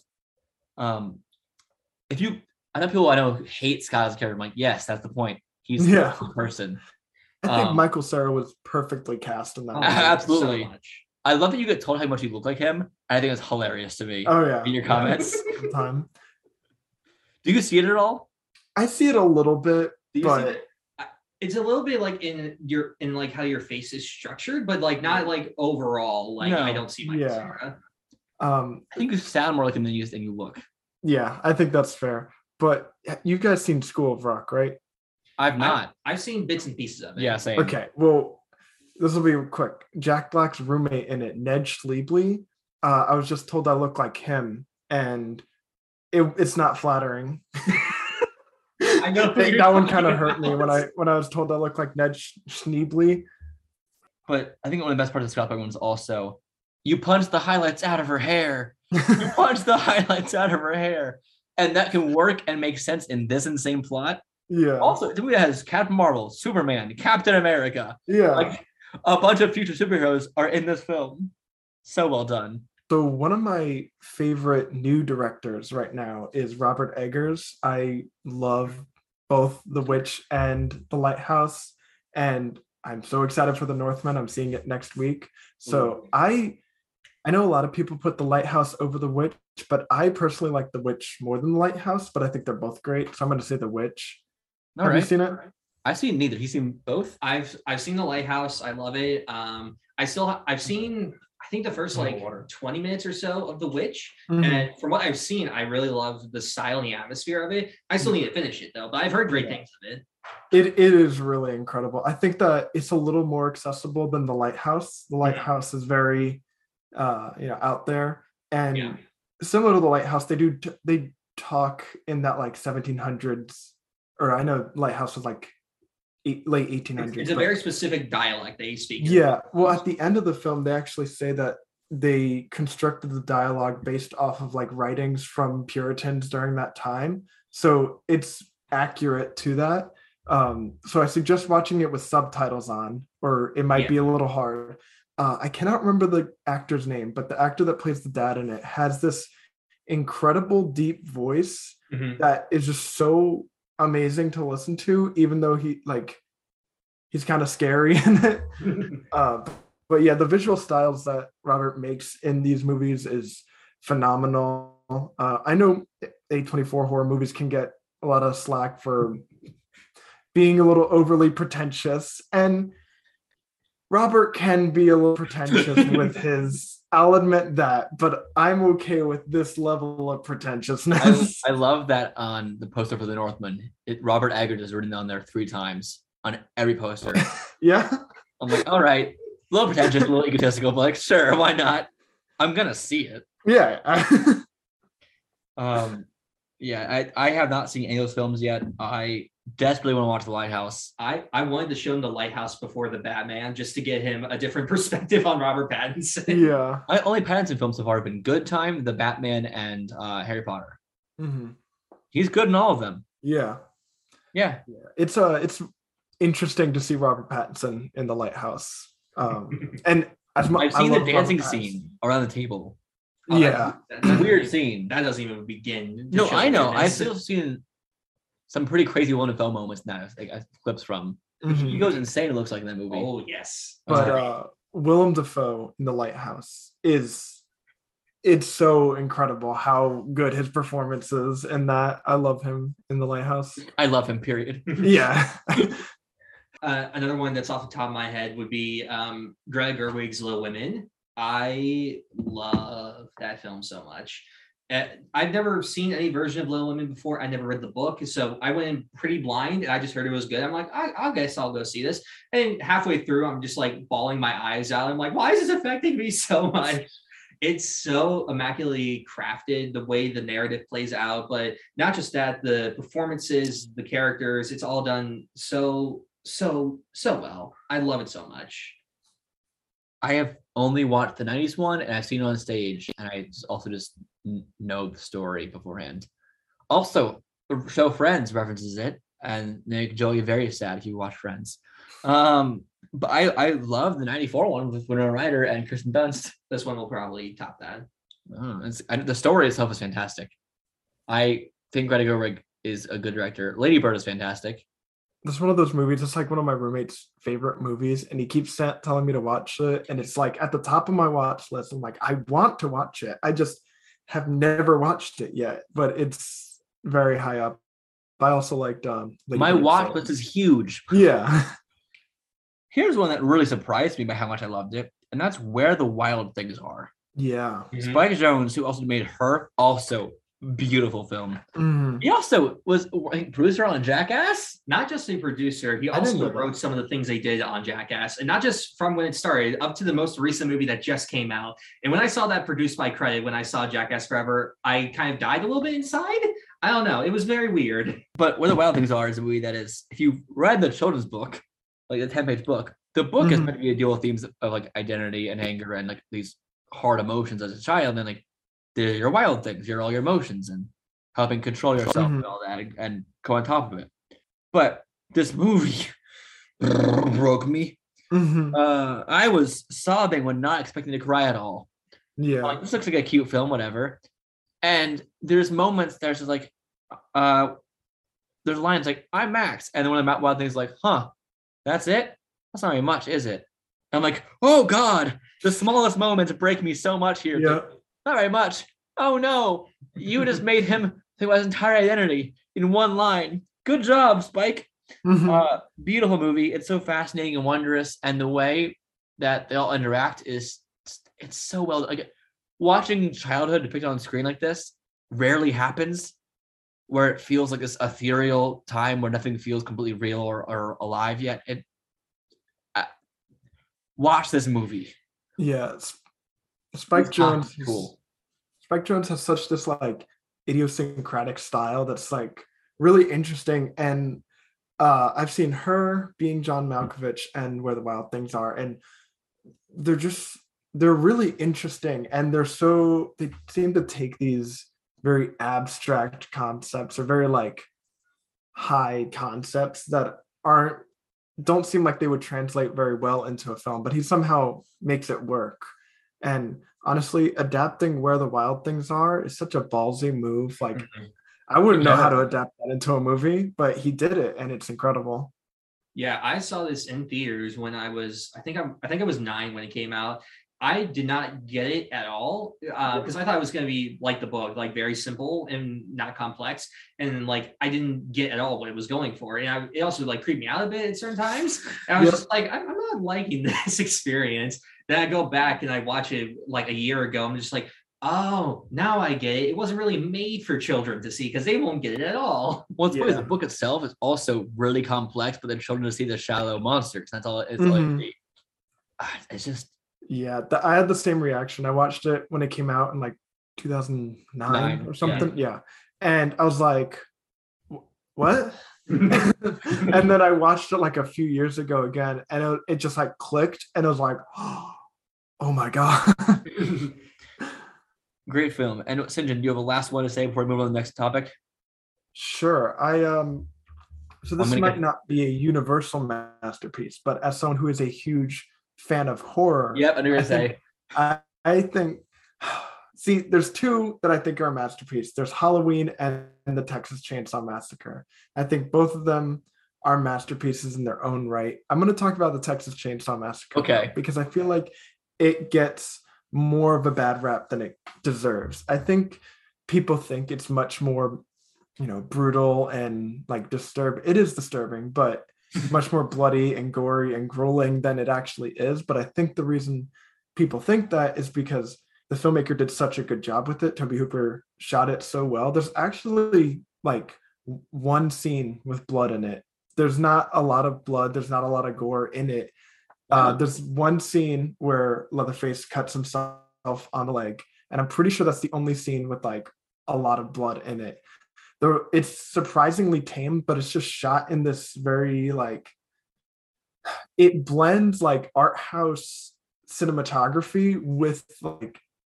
Speaker 4: I know people I know hate Scott as a character. I'm like, yes, that's the point. He's the person.
Speaker 5: I think Michael Cera was perfectly cast in that.
Speaker 4: Absolutely.
Speaker 6: So much.
Speaker 4: I love that you get told how much you look like him. I think it's hilarious to me.
Speaker 5: Oh yeah.
Speaker 4: In your comments.
Speaker 5: Time.
Speaker 4: Do you see it at all?
Speaker 5: I see it a little bit,
Speaker 6: Do you
Speaker 5: but
Speaker 6: see that? It's a little bit like in like how your face is structured, but like not like overall. Like
Speaker 4: No.
Speaker 6: I don't see Michael Cera.
Speaker 4: I think you sound more like him than you look.
Speaker 5: Yeah, I think that's fair. But you guys seen School of Rock, right?
Speaker 4: I've not.
Speaker 6: I've seen bits and pieces of it.
Speaker 4: Yeah, same.
Speaker 5: Okay, well, this will be quick. Jack Black's roommate in it, Ned Schlebley. I was just told I look like him, and it's not flattering.
Speaker 6: I know
Speaker 5: that one kind of hurt me when I was told I look like Ned Schneebly.
Speaker 4: But I think one of the best parts of Scott Pilgrim is also you punch the highlights out of her hair. You punch the highlights out of her hair. And that can work and make sense in this insane plot.
Speaker 5: Yeah.
Speaker 4: Also, the movie has Captain Marvel, Superman, Captain America.
Speaker 5: Yeah.
Speaker 4: Like a bunch of future superheroes are in this film. So well done.
Speaker 5: So one of my favorite new directors right now is Robert Eggers. I love both The Witch and The Lighthouse, and I'm so excited for The Northman. I'm seeing it next week. So I know a lot of people put The Lighthouse over The Witch, but I personally like The Witch more than The Lighthouse, but I think they're both great. So I'm going to say The Witch. Have you seen it?
Speaker 4: I've seen neither. He's seen both.
Speaker 6: I've seen The Lighthouse. I love it. I've seen I think the first 20 minutes or so of The Witch.
Speaker 5: Mm-hmm.
Speaker 6: And from what I've seen, I really love the style and the atmosphere of it. I still need to finish it though, but I've heard great things of it.
Speaker 5: It is really incredible. I think that it's a little more accessible than The Lighthouse. The Lighthouse is very out there, and similar to The Lighthouse, they talk in that like 1700s, or I know Lighthouse was like late 1800s.
Speaker 6: It's a very specific dialect they speak.
Speaker 5: Yeah. Well, at the end of the film, they actually say that they constructed the dialogue based off of like writings from Puritans during that time. So it's accurate to that. So I suggest watching it with subtitles on, or it might be a little hard. I cannot remember the actor's name, but the actor that plays the dad in it has this incredible deep voice that is just so amazing to listen to, even though he's kind of scary in it. But yeah, the visual styles that Robert makes in these movies is phenomenal. I know A24 horror movies can get a lot of slack for being a little overly pretentious, and Robert can be a little pretentious with his, I'll admit that, but I'm okay with this level of pretentiousness.
Speaker 4: I love that on the poster for The Northman, Robert Eggers is written on there 3 times on every poster.
Speaker 5: Yeah.
Speaker 4: I'm like, all right, a little pretentious, a little egotistical, but like, sure, why not? I'm going to see it.
Speaker 5: Yeah.
Speaker 4: I have not seen any of those films yet. I desperately want to watch The Lighthouse.
Speaker 6: I wanted to show him The Lighthouse before the Batman just to get him a different perspective on Robert Pattinson.
Speaker 5: Yeah.
Speaker 4: Only Pattinson films so far have been Good Time, The Batman, and Harry Potter.
Speaker 5: Mm-hmm.
Speaker 4: He's good in all of them.
Speaker 5: Yeah.
Speaker 4: Yeah.
Speaker 5: It's interesting to see Robert Pattinson in The Lighthouse. And as much,
Speaker 4: I've seen the dancing scene around the table.
Speaker 5: Yeah.
Speaker 6: That's
Speaker 4: a weird scene.
Speaker 6: That doesn't even begin.
Speaker 4: No, I know. I've still seen some pretty crazy Willem Dafoe moments now, like clips from.
Speaker 5: Mm-hmm.
Speaker 4: He goes insane, it looks like, in that movie.
Speaker 6: Oh, yes.
Speaker 5: But Willem Dafoe in The Lighthouse it's so incredible how good his performance is in that. I love him in The Lighthouse.
Speaker 4: I love him, period.
Speaker 5: Yeah.
Speaker 6: Another one that's off the top of my head would be Greta Gerwig's Little Women. I love that film so much. I've never seen any version of Little Women before. I never read the book, so I went in pretty blind, and I just heard it was good. I'm like, I guess I'll go see this. And halfway through, I'm just like bawling my eyes out. I'm like, why is this affecting me so much? It's so immaculately crafted, the way the narrative plays out, but not just that, the performances, the characters, it's all done so well. I love it so much.
Speaker 4: I have only watched the 90s one and I've seen it on stage, and I also just know the story beforehand. Also, the show Friends references it and make Joey very sad if you watch Friends. But I love the 94 one with Winona Ryder and Kirsten Dunst.
Speaker 6: This one will probably top that.
Speaker 4: The story itself is fantastic. I think Greta Gerwig is a good director. Lady Bird is fantastic.
Speaker 5: This is one of those movies. It's like one of my roommate's favorite movies, and he keeps telling me to watch it. And it's like at the top of my watch list. I'm like, I want to watch it. I just have never watched it yet, but it's very high up. I also liked
Speaker 4: my watch list is huge.
Speaker 5: Yeah.
Speaker 4: Here's one that really surprised me by how much I loved it, and that's Where the Wild Things Are.
Speaker 5: Yeah.
Speaker 4: Mm-hmm. Spike Jonze, who also made Her, also beautiful film.
Speaker 5: Mm.
Speaker 4: He also was a producer on Jackass.
Speaker 6: Not just a producer, he also wrote some of the things they did on Jackass, and not just from when it started up to the most recent movie that just came out. And when I saw that produced by credit, when I saw Jackass Forever, I kind of died a little bit inside. I don't know. It was very weird.
Speaker 4: But Where the Wild Things Are is a movie that is, if you read the children's book, like the 10-page book, the book is meant to be a deal with themes of like identity and anger and like these hard emotions as a child. And like they're your wild things, all your emotions, and helping control yourself and all that, and go on top of it. But this movie broke me. I was sobbing when not expecting to cry at all.
Speaker 5: Yeah.
Speaker 4: Like, this looks like a cute film, whatever. And there's moments there's just like there's lines like, I'm Max, and then one of the wild things like, huh, that's it? That's not very much, is it? I'm like, oh God, the smallest moments break me so much here.
Speaker 5: Yeah.
Speaker 4: Not very much. Oh no, you just made him think about his entire identity in one line. Good job, Spike. Beautiful movie. It's so fascinating and wondrous, and the way that they all interact it's so well. Like watching childhood depicted on screen like this rarely happens, where it feels like this ethereal time where nothing feels completely real or alive yet. Watch this movie.
Speaker 5: Yeah, Spike Jonze. Cool. Spike Jonze has such this like idiosyncratic style that's like really interesting, and I've seen Her, Being John Malkovich, and Where the Wild Things Are, and they're really interesting, and they seem to take these very abstract concepts or very like high concepts that don't seem like they would translate very well into a film, but he somehow makes it work. And honestly, adapting Where the Wild Things Are is such a ballsy move. Like I wouldn't know how to adapt that into a movie, but he did it, and it's incredible.
Speaker 6: Yeah, I saw this in theaters when I think I was 9 when it came out. I did not get it at all because I thought it was going to be like the book, like very simple and not complex. And like, I didn't get at all what it was going for. And it also like creeped me out a bit at certain times. And I was just like, I'm not liking this experience. Then I go back and I watch it like a year ago. I'm just like, oh, now I get it. It wasn't really made for children to see because they won't get it at all.
Speaker 4: Well, it's the book itself is also really complex, but then children to see the shallow monsters. That's all it's like. It's just.
Speaker 5: Yeah, I had the same reaction. I watched it when it came out in like 2009 or something. Yeah. And I was like, what? And then I watched it like a few years ago again, and it just like clicked, and it was like, oh my God.
Speaker 4: Great film. And St. John, do you have a last one to say before we move on to the next topic?
Speaker 5: Sure. So this might not be a universal masterpiece, but as someone who is a huge fan of horror.
Speaker 4: Yep, I knew you were gonna say.
Speaker 5: I think, see, there's two that I think are a masterpiece. There's Halloween and the Texas Chainsaw Massacre. I think both of them are masterpieces in their own right. I'm going to talk about the Texas Chainsaw Massacre.
Speaker 4: Okay.
Speaker 5: Because I feel like it gets more of a bad rap than it deserves. I think people think it's much more, brutal and like disturbing. It is disturbing, but much more bloody and gory and grueling than it actually is. But I think the reason people think that is because the filmmaker did such a good job with it. Tobe Hooper shot it so well. There's actually like one scene with blood in it. There's not a lot of blood. There's not a lot of gore in it. There's one scene where Leatherface cuts himself on the leg, and I'm pretty sure that's the only scene with like a lot of blood in it. It's surprisingly tame, but it's just shot in this very like, it blends like art house cinematography with like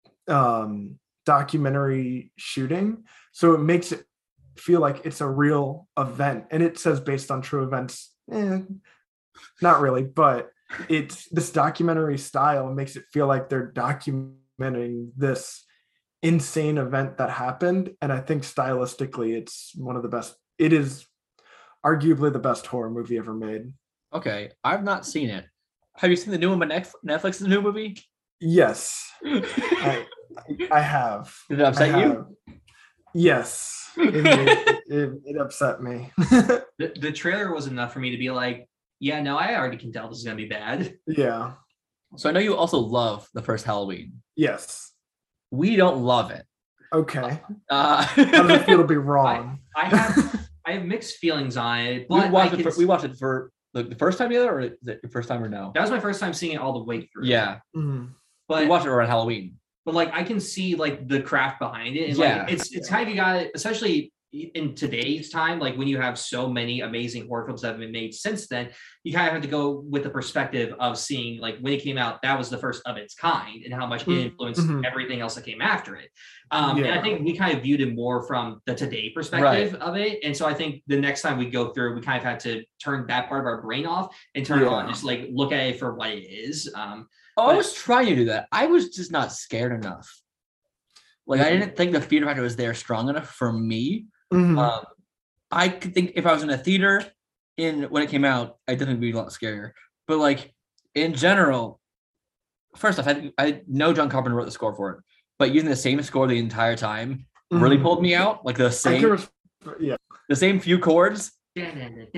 Speaker 5: documentary shooting, so it makes it feel like it's a real event. And it says based on true events, not really, but it's this documentary style makes it feel like they're documenting this insane event that happened. And I think stylistically it's one of the best. It is arguably the best horror movie ever made.
Speaker 4: Okay, I've not seen it. Have you seen the new one by Netflix's new movie?
Speaker 5: Yes. I have.
Speaker 4: Did it upset you?
Speaker 5: Yes. It upset me.
Speaker 6: The trailer was enough for me to be like, yeah, no, I already can tell this is gonna be bad.
Speaker 5: Yeah.
Speaker 4: So I know you also love the first Halloween.
Speaker 5: Yes.
Speaker 4: We don't love it.
Speaker 5: Okay. How does it feel to be wrong?
Speaker 6: I have mixed feelings on it.
Speaker 4: We
Speaker 6: But
Speaker 4: watched it for the first time together, or is it your first time or no?
Speaker 6: that was my first time seeing it all the way through.
Speaker 4: Yeah.
Speaker 5: Mhm.
Speaker 6: But
Speaker 4: We watched it around Halloween.
Speaker 6: but like I can see like the craft behind it. And like it's kind of, you got it, especially in today's time, like when you have so many amazing horror films that have been made since then, you kind of have to go with the perspective of seeing like when it came out, that was the first of its kind and how much it influenced everything else that came after it. And I think we kind of viewed it more from the today perspective of it. And so I think the next time we go through, we kind of had to turn that part of our brain off and turn it on, just like look at it for what it is.
Speaker 4: I was trying to do that. I was just not scared enough. Like I didn't think the fear factor was there strong enough for me. I could think if I was in a theater when it came out, I definitely would be a lot scarier. But like in general, first off, I know John Carpenter wrote the score for it, but using the same score the entire time really pulled me out. Like the same few chords, like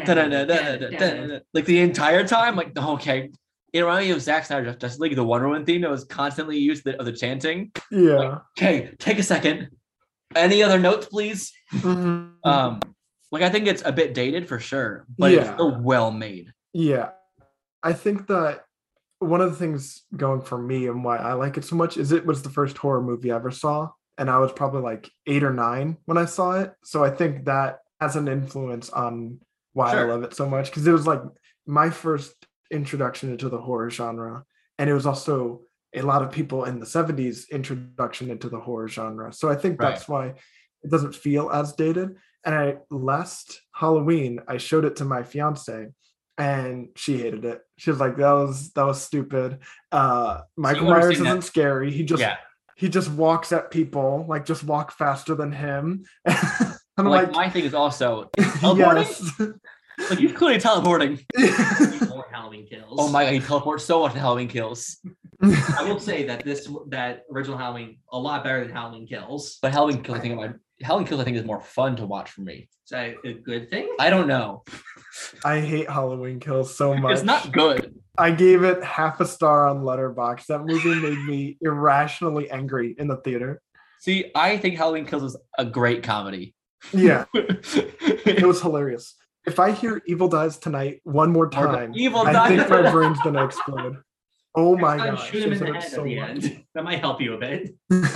Speaker 4: the entire time. Like okay, it reminded me of Zack Snyder Justice League, the Wonder Woman theme that was constantly used of the chanting.
Speaker 5: Yeah.
Speaker 4: Like, okay, take a second. Any other notes, please? Like I think it's a bit dated for sure, but it's still well made.
Speaker 5: Yeah. I think that one of the things going for me and why I like it so much is it was the first horror movie I ever saw, and I was probably like 8 or 9 when I saw it. So I think that has an influence on why I love it so much, because it was like my first introduction into the horror genre, and it was also a lot of people in the 70s introduction into the horror genre. So I think that's why it doesn't feel as dated. And last Halloween, I showed it to my fiance and she hated it. She was like, that was stupid. Michael Myers isn't scary. He just walks at people, like just walk faster than him. And I'm like,
Speaker 4: my thing is also teleporting. Like he's clearly teleporting.
Speaker 6: Halloween Kills.
Speaker 4: Oh my god, he teleports so much in Halloween Kills.
Speaker 6: I will say that original Halloween a lot better than Halloween Kills.
Speaker 4: But Halloween Kills, I think is more fun to watch for me.
Speaker 6: Is that a good thing?
Speaker 4: I don't know.
Speaker 5: I hate Halloween Kills so much.
Speaker 4: It's not good.
Speaker 5: I gave it half a star on Letterboxd. That movie made me irrationally angry in the theater.
Speaker 4: See, I think Halloween Kills is a great comedy.
Speaker 5: Yeah. It was hilarious. If I hear Evil Dies Tonight one more time, I think my brain's gonna explode. Oh my god!
Speaker 6: Shoot him in the head at the end. That might help you a bit.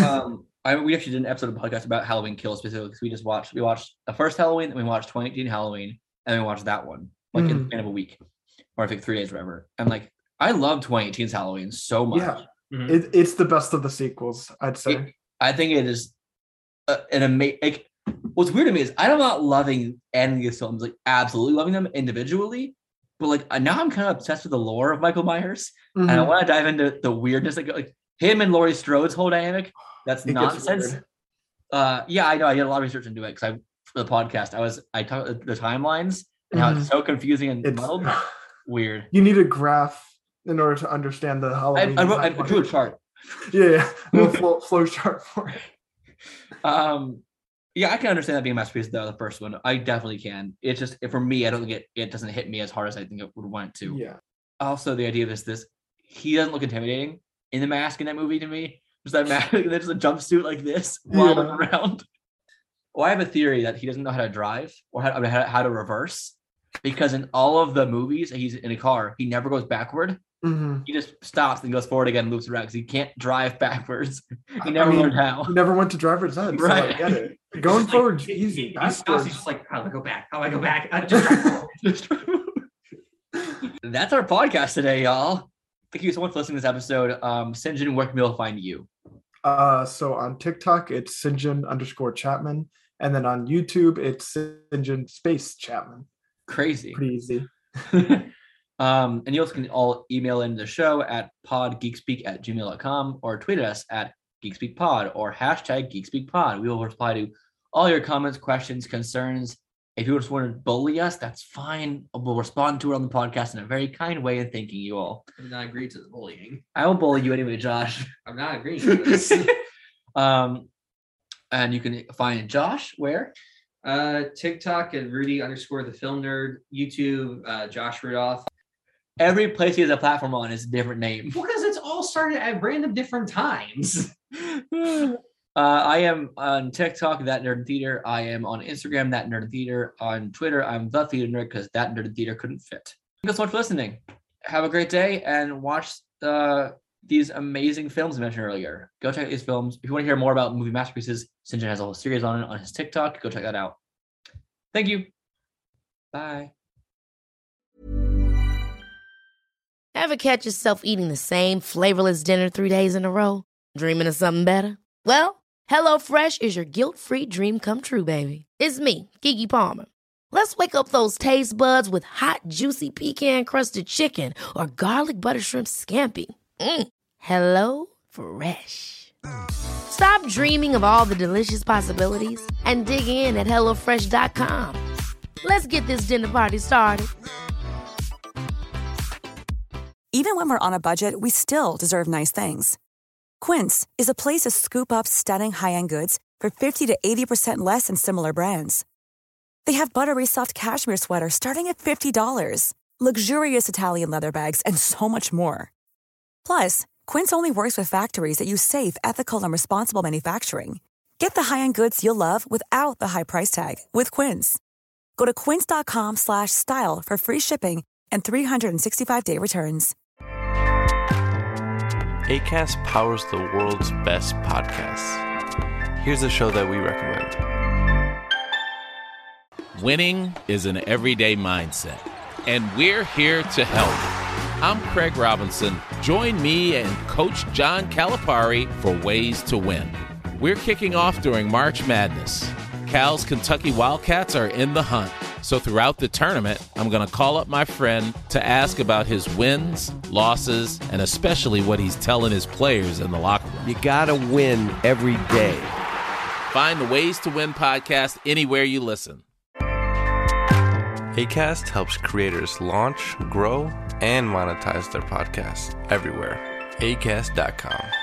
Speaker 4: We actually did an episode of the podcast about Halloween Kills specifically because we watched the first Halloween, then we watched 2018 Halloween, and then we watched that one like in the span of a week, or I think 3 days, or whatever. And like, I love 2018's Halloween so much.
Speaker 5: Yeah, it's the best of the sequels, I'd say.
Speaker 4: I think it is an amazing. Like, what's weird to me is I'm not loving any of these films, like absolutely loving them individually, but like now I'm kind of obsessed with the lore of Michael Myers, and I want to dive into the weirdness, like him and Laurie Strode's whole dynamic. That's nonsense. Yeah, I know. I did a lot of research into it because for the podcast, I talked the timelines and how it's so confusing and muddled. Weird.
Speaker 5: You need a graph in order to understand the Halloween.
Speaker 4: I drew a chart.
Speaker 5: Yeah, no flow chart for it.
Speaker 4: Yeah, I can understand that being a masterpiece though. The first one, I definitely can. It's just for me, I don't think it doesn't hit me as hard as I think it would want it to.
Speaker 5: Yeah.
Speaker 4: Also, the idea of this he doesn't look intimidating in the mask in that movie to me. Just that mask, there's a jumpsuit like this while looking around. Well, I have a theory that he doesn't know how to drive or how to reverse. because in all of the movies, he's in a car. He never goes backward.
Speaker 5: Mm-hmm.
Speaker 4: He just stops and goes forward again, and loops around because he can't drive backwards. He never learned how.
Speaker 5: He never went to driver's ed, so
Speaker 4: Right.
Speaker 5: I get it. Going forward, easy.
Speaker 6: He stops. He's just like, how do I go back? How do I go back? Just drive forward.
Speaker 4: That's our podcast today, y'all. Thank you so much for listening to this episode. Sinjin, where can people find you?
Speaker 5: So on TikTok, it's Sinjin_Chapman. And then on YouTube, it's Sinjin Space Chapman.
Speaker 4: Crazy.
Speaker 5: Pretty easy.
Speaker 4: And you also can all email in the show at podgeekspeak@gmail.com or tweet us at geekspeakpod or #geekspeakpod. We will reply to all your comments, questions, concerns. If you just want to bully us, that's fine. We'll respond to it on the podcast in a very kind way and thanking you all.
Speaker 6: I'm not agreeing to the bullying.
Speaker 4: I will bully you anyway, Josh.
Speaker 6: I'm not agreeing to this.
Speaker 4: And you can find Josh where?
Speaker 6: TikTok at Rudy_the film nerd. YouTube, Josh Rudolph.
Speaker 4: Every place he has a platform on is a different name.
Speaker 6: Because it's all started at random different times.
Speaker 4: I am on TikTok, That Nerd in Theater. I am on Instagram, That Nerd in Theater. On Twitter, I'm The Theater Nerd because That Nerd in Theater couldn't fit. Thank you so much for listening. Have a great day and watch these amazing films I mentioned earlier. Go check out these films. If you want to hear more about movie masterpieces, Sinjin has a whole series on it on his TikTok. Go check that out. Thank you. Bye.
Speaker 1: Ever catch yourself eating the same flavorless dinner 3 days in a row? Dreaming of something better? Well, HelloFresh is your guilt-free dream come true, baby. It's me, Keke Palmer. Let's wake up those taste buds with hot, juicy pecan-crusted chicken or garlic butter shrimp scampi. Hello Fresh. Stop dreaming of all the delicious possibilities and dig in at HelloFresh.com. Let's get this dinner party started.
Speaker 9: Even when we're on a budget, we still deserve nice things. Quince is a place to scoop up stunning high-end goods for 50 to 80% less than similar brands. They have buttery soft cashmere sweaters starting at $50, luxurious Italian leather bags, and so much more. Plus, Quince only works with factories that use safe, ethical, and responsible manufacturing. Get the high-end goods you'll love without the high price tag with Quince. Go to quince.com/style for free shipping and 365-day returns.
Speaker 10: Acast powers the world's best podcasts. Here's a show that we recommend.
Speaker 11: Winning is an everyday mindset, and we're here to help. I'm Craig Robinson. Join me and Coach John Calipari for Ways to Win. We're kicking off during March Madness. Cal's Kentucky Wildcats are in the hunt. So throughout the tournament, I'm going to call up my friend to ask about his wins, losses, and especially what he's telling his players in the locker room.
Speaker 12: You got to win every day.
Speaker 11: Find the Ways to Win podcast anywhere you listen.
Speaker 10: Acast helps creators launch, grow, and monetize their podcasts everywhere. Acast.com.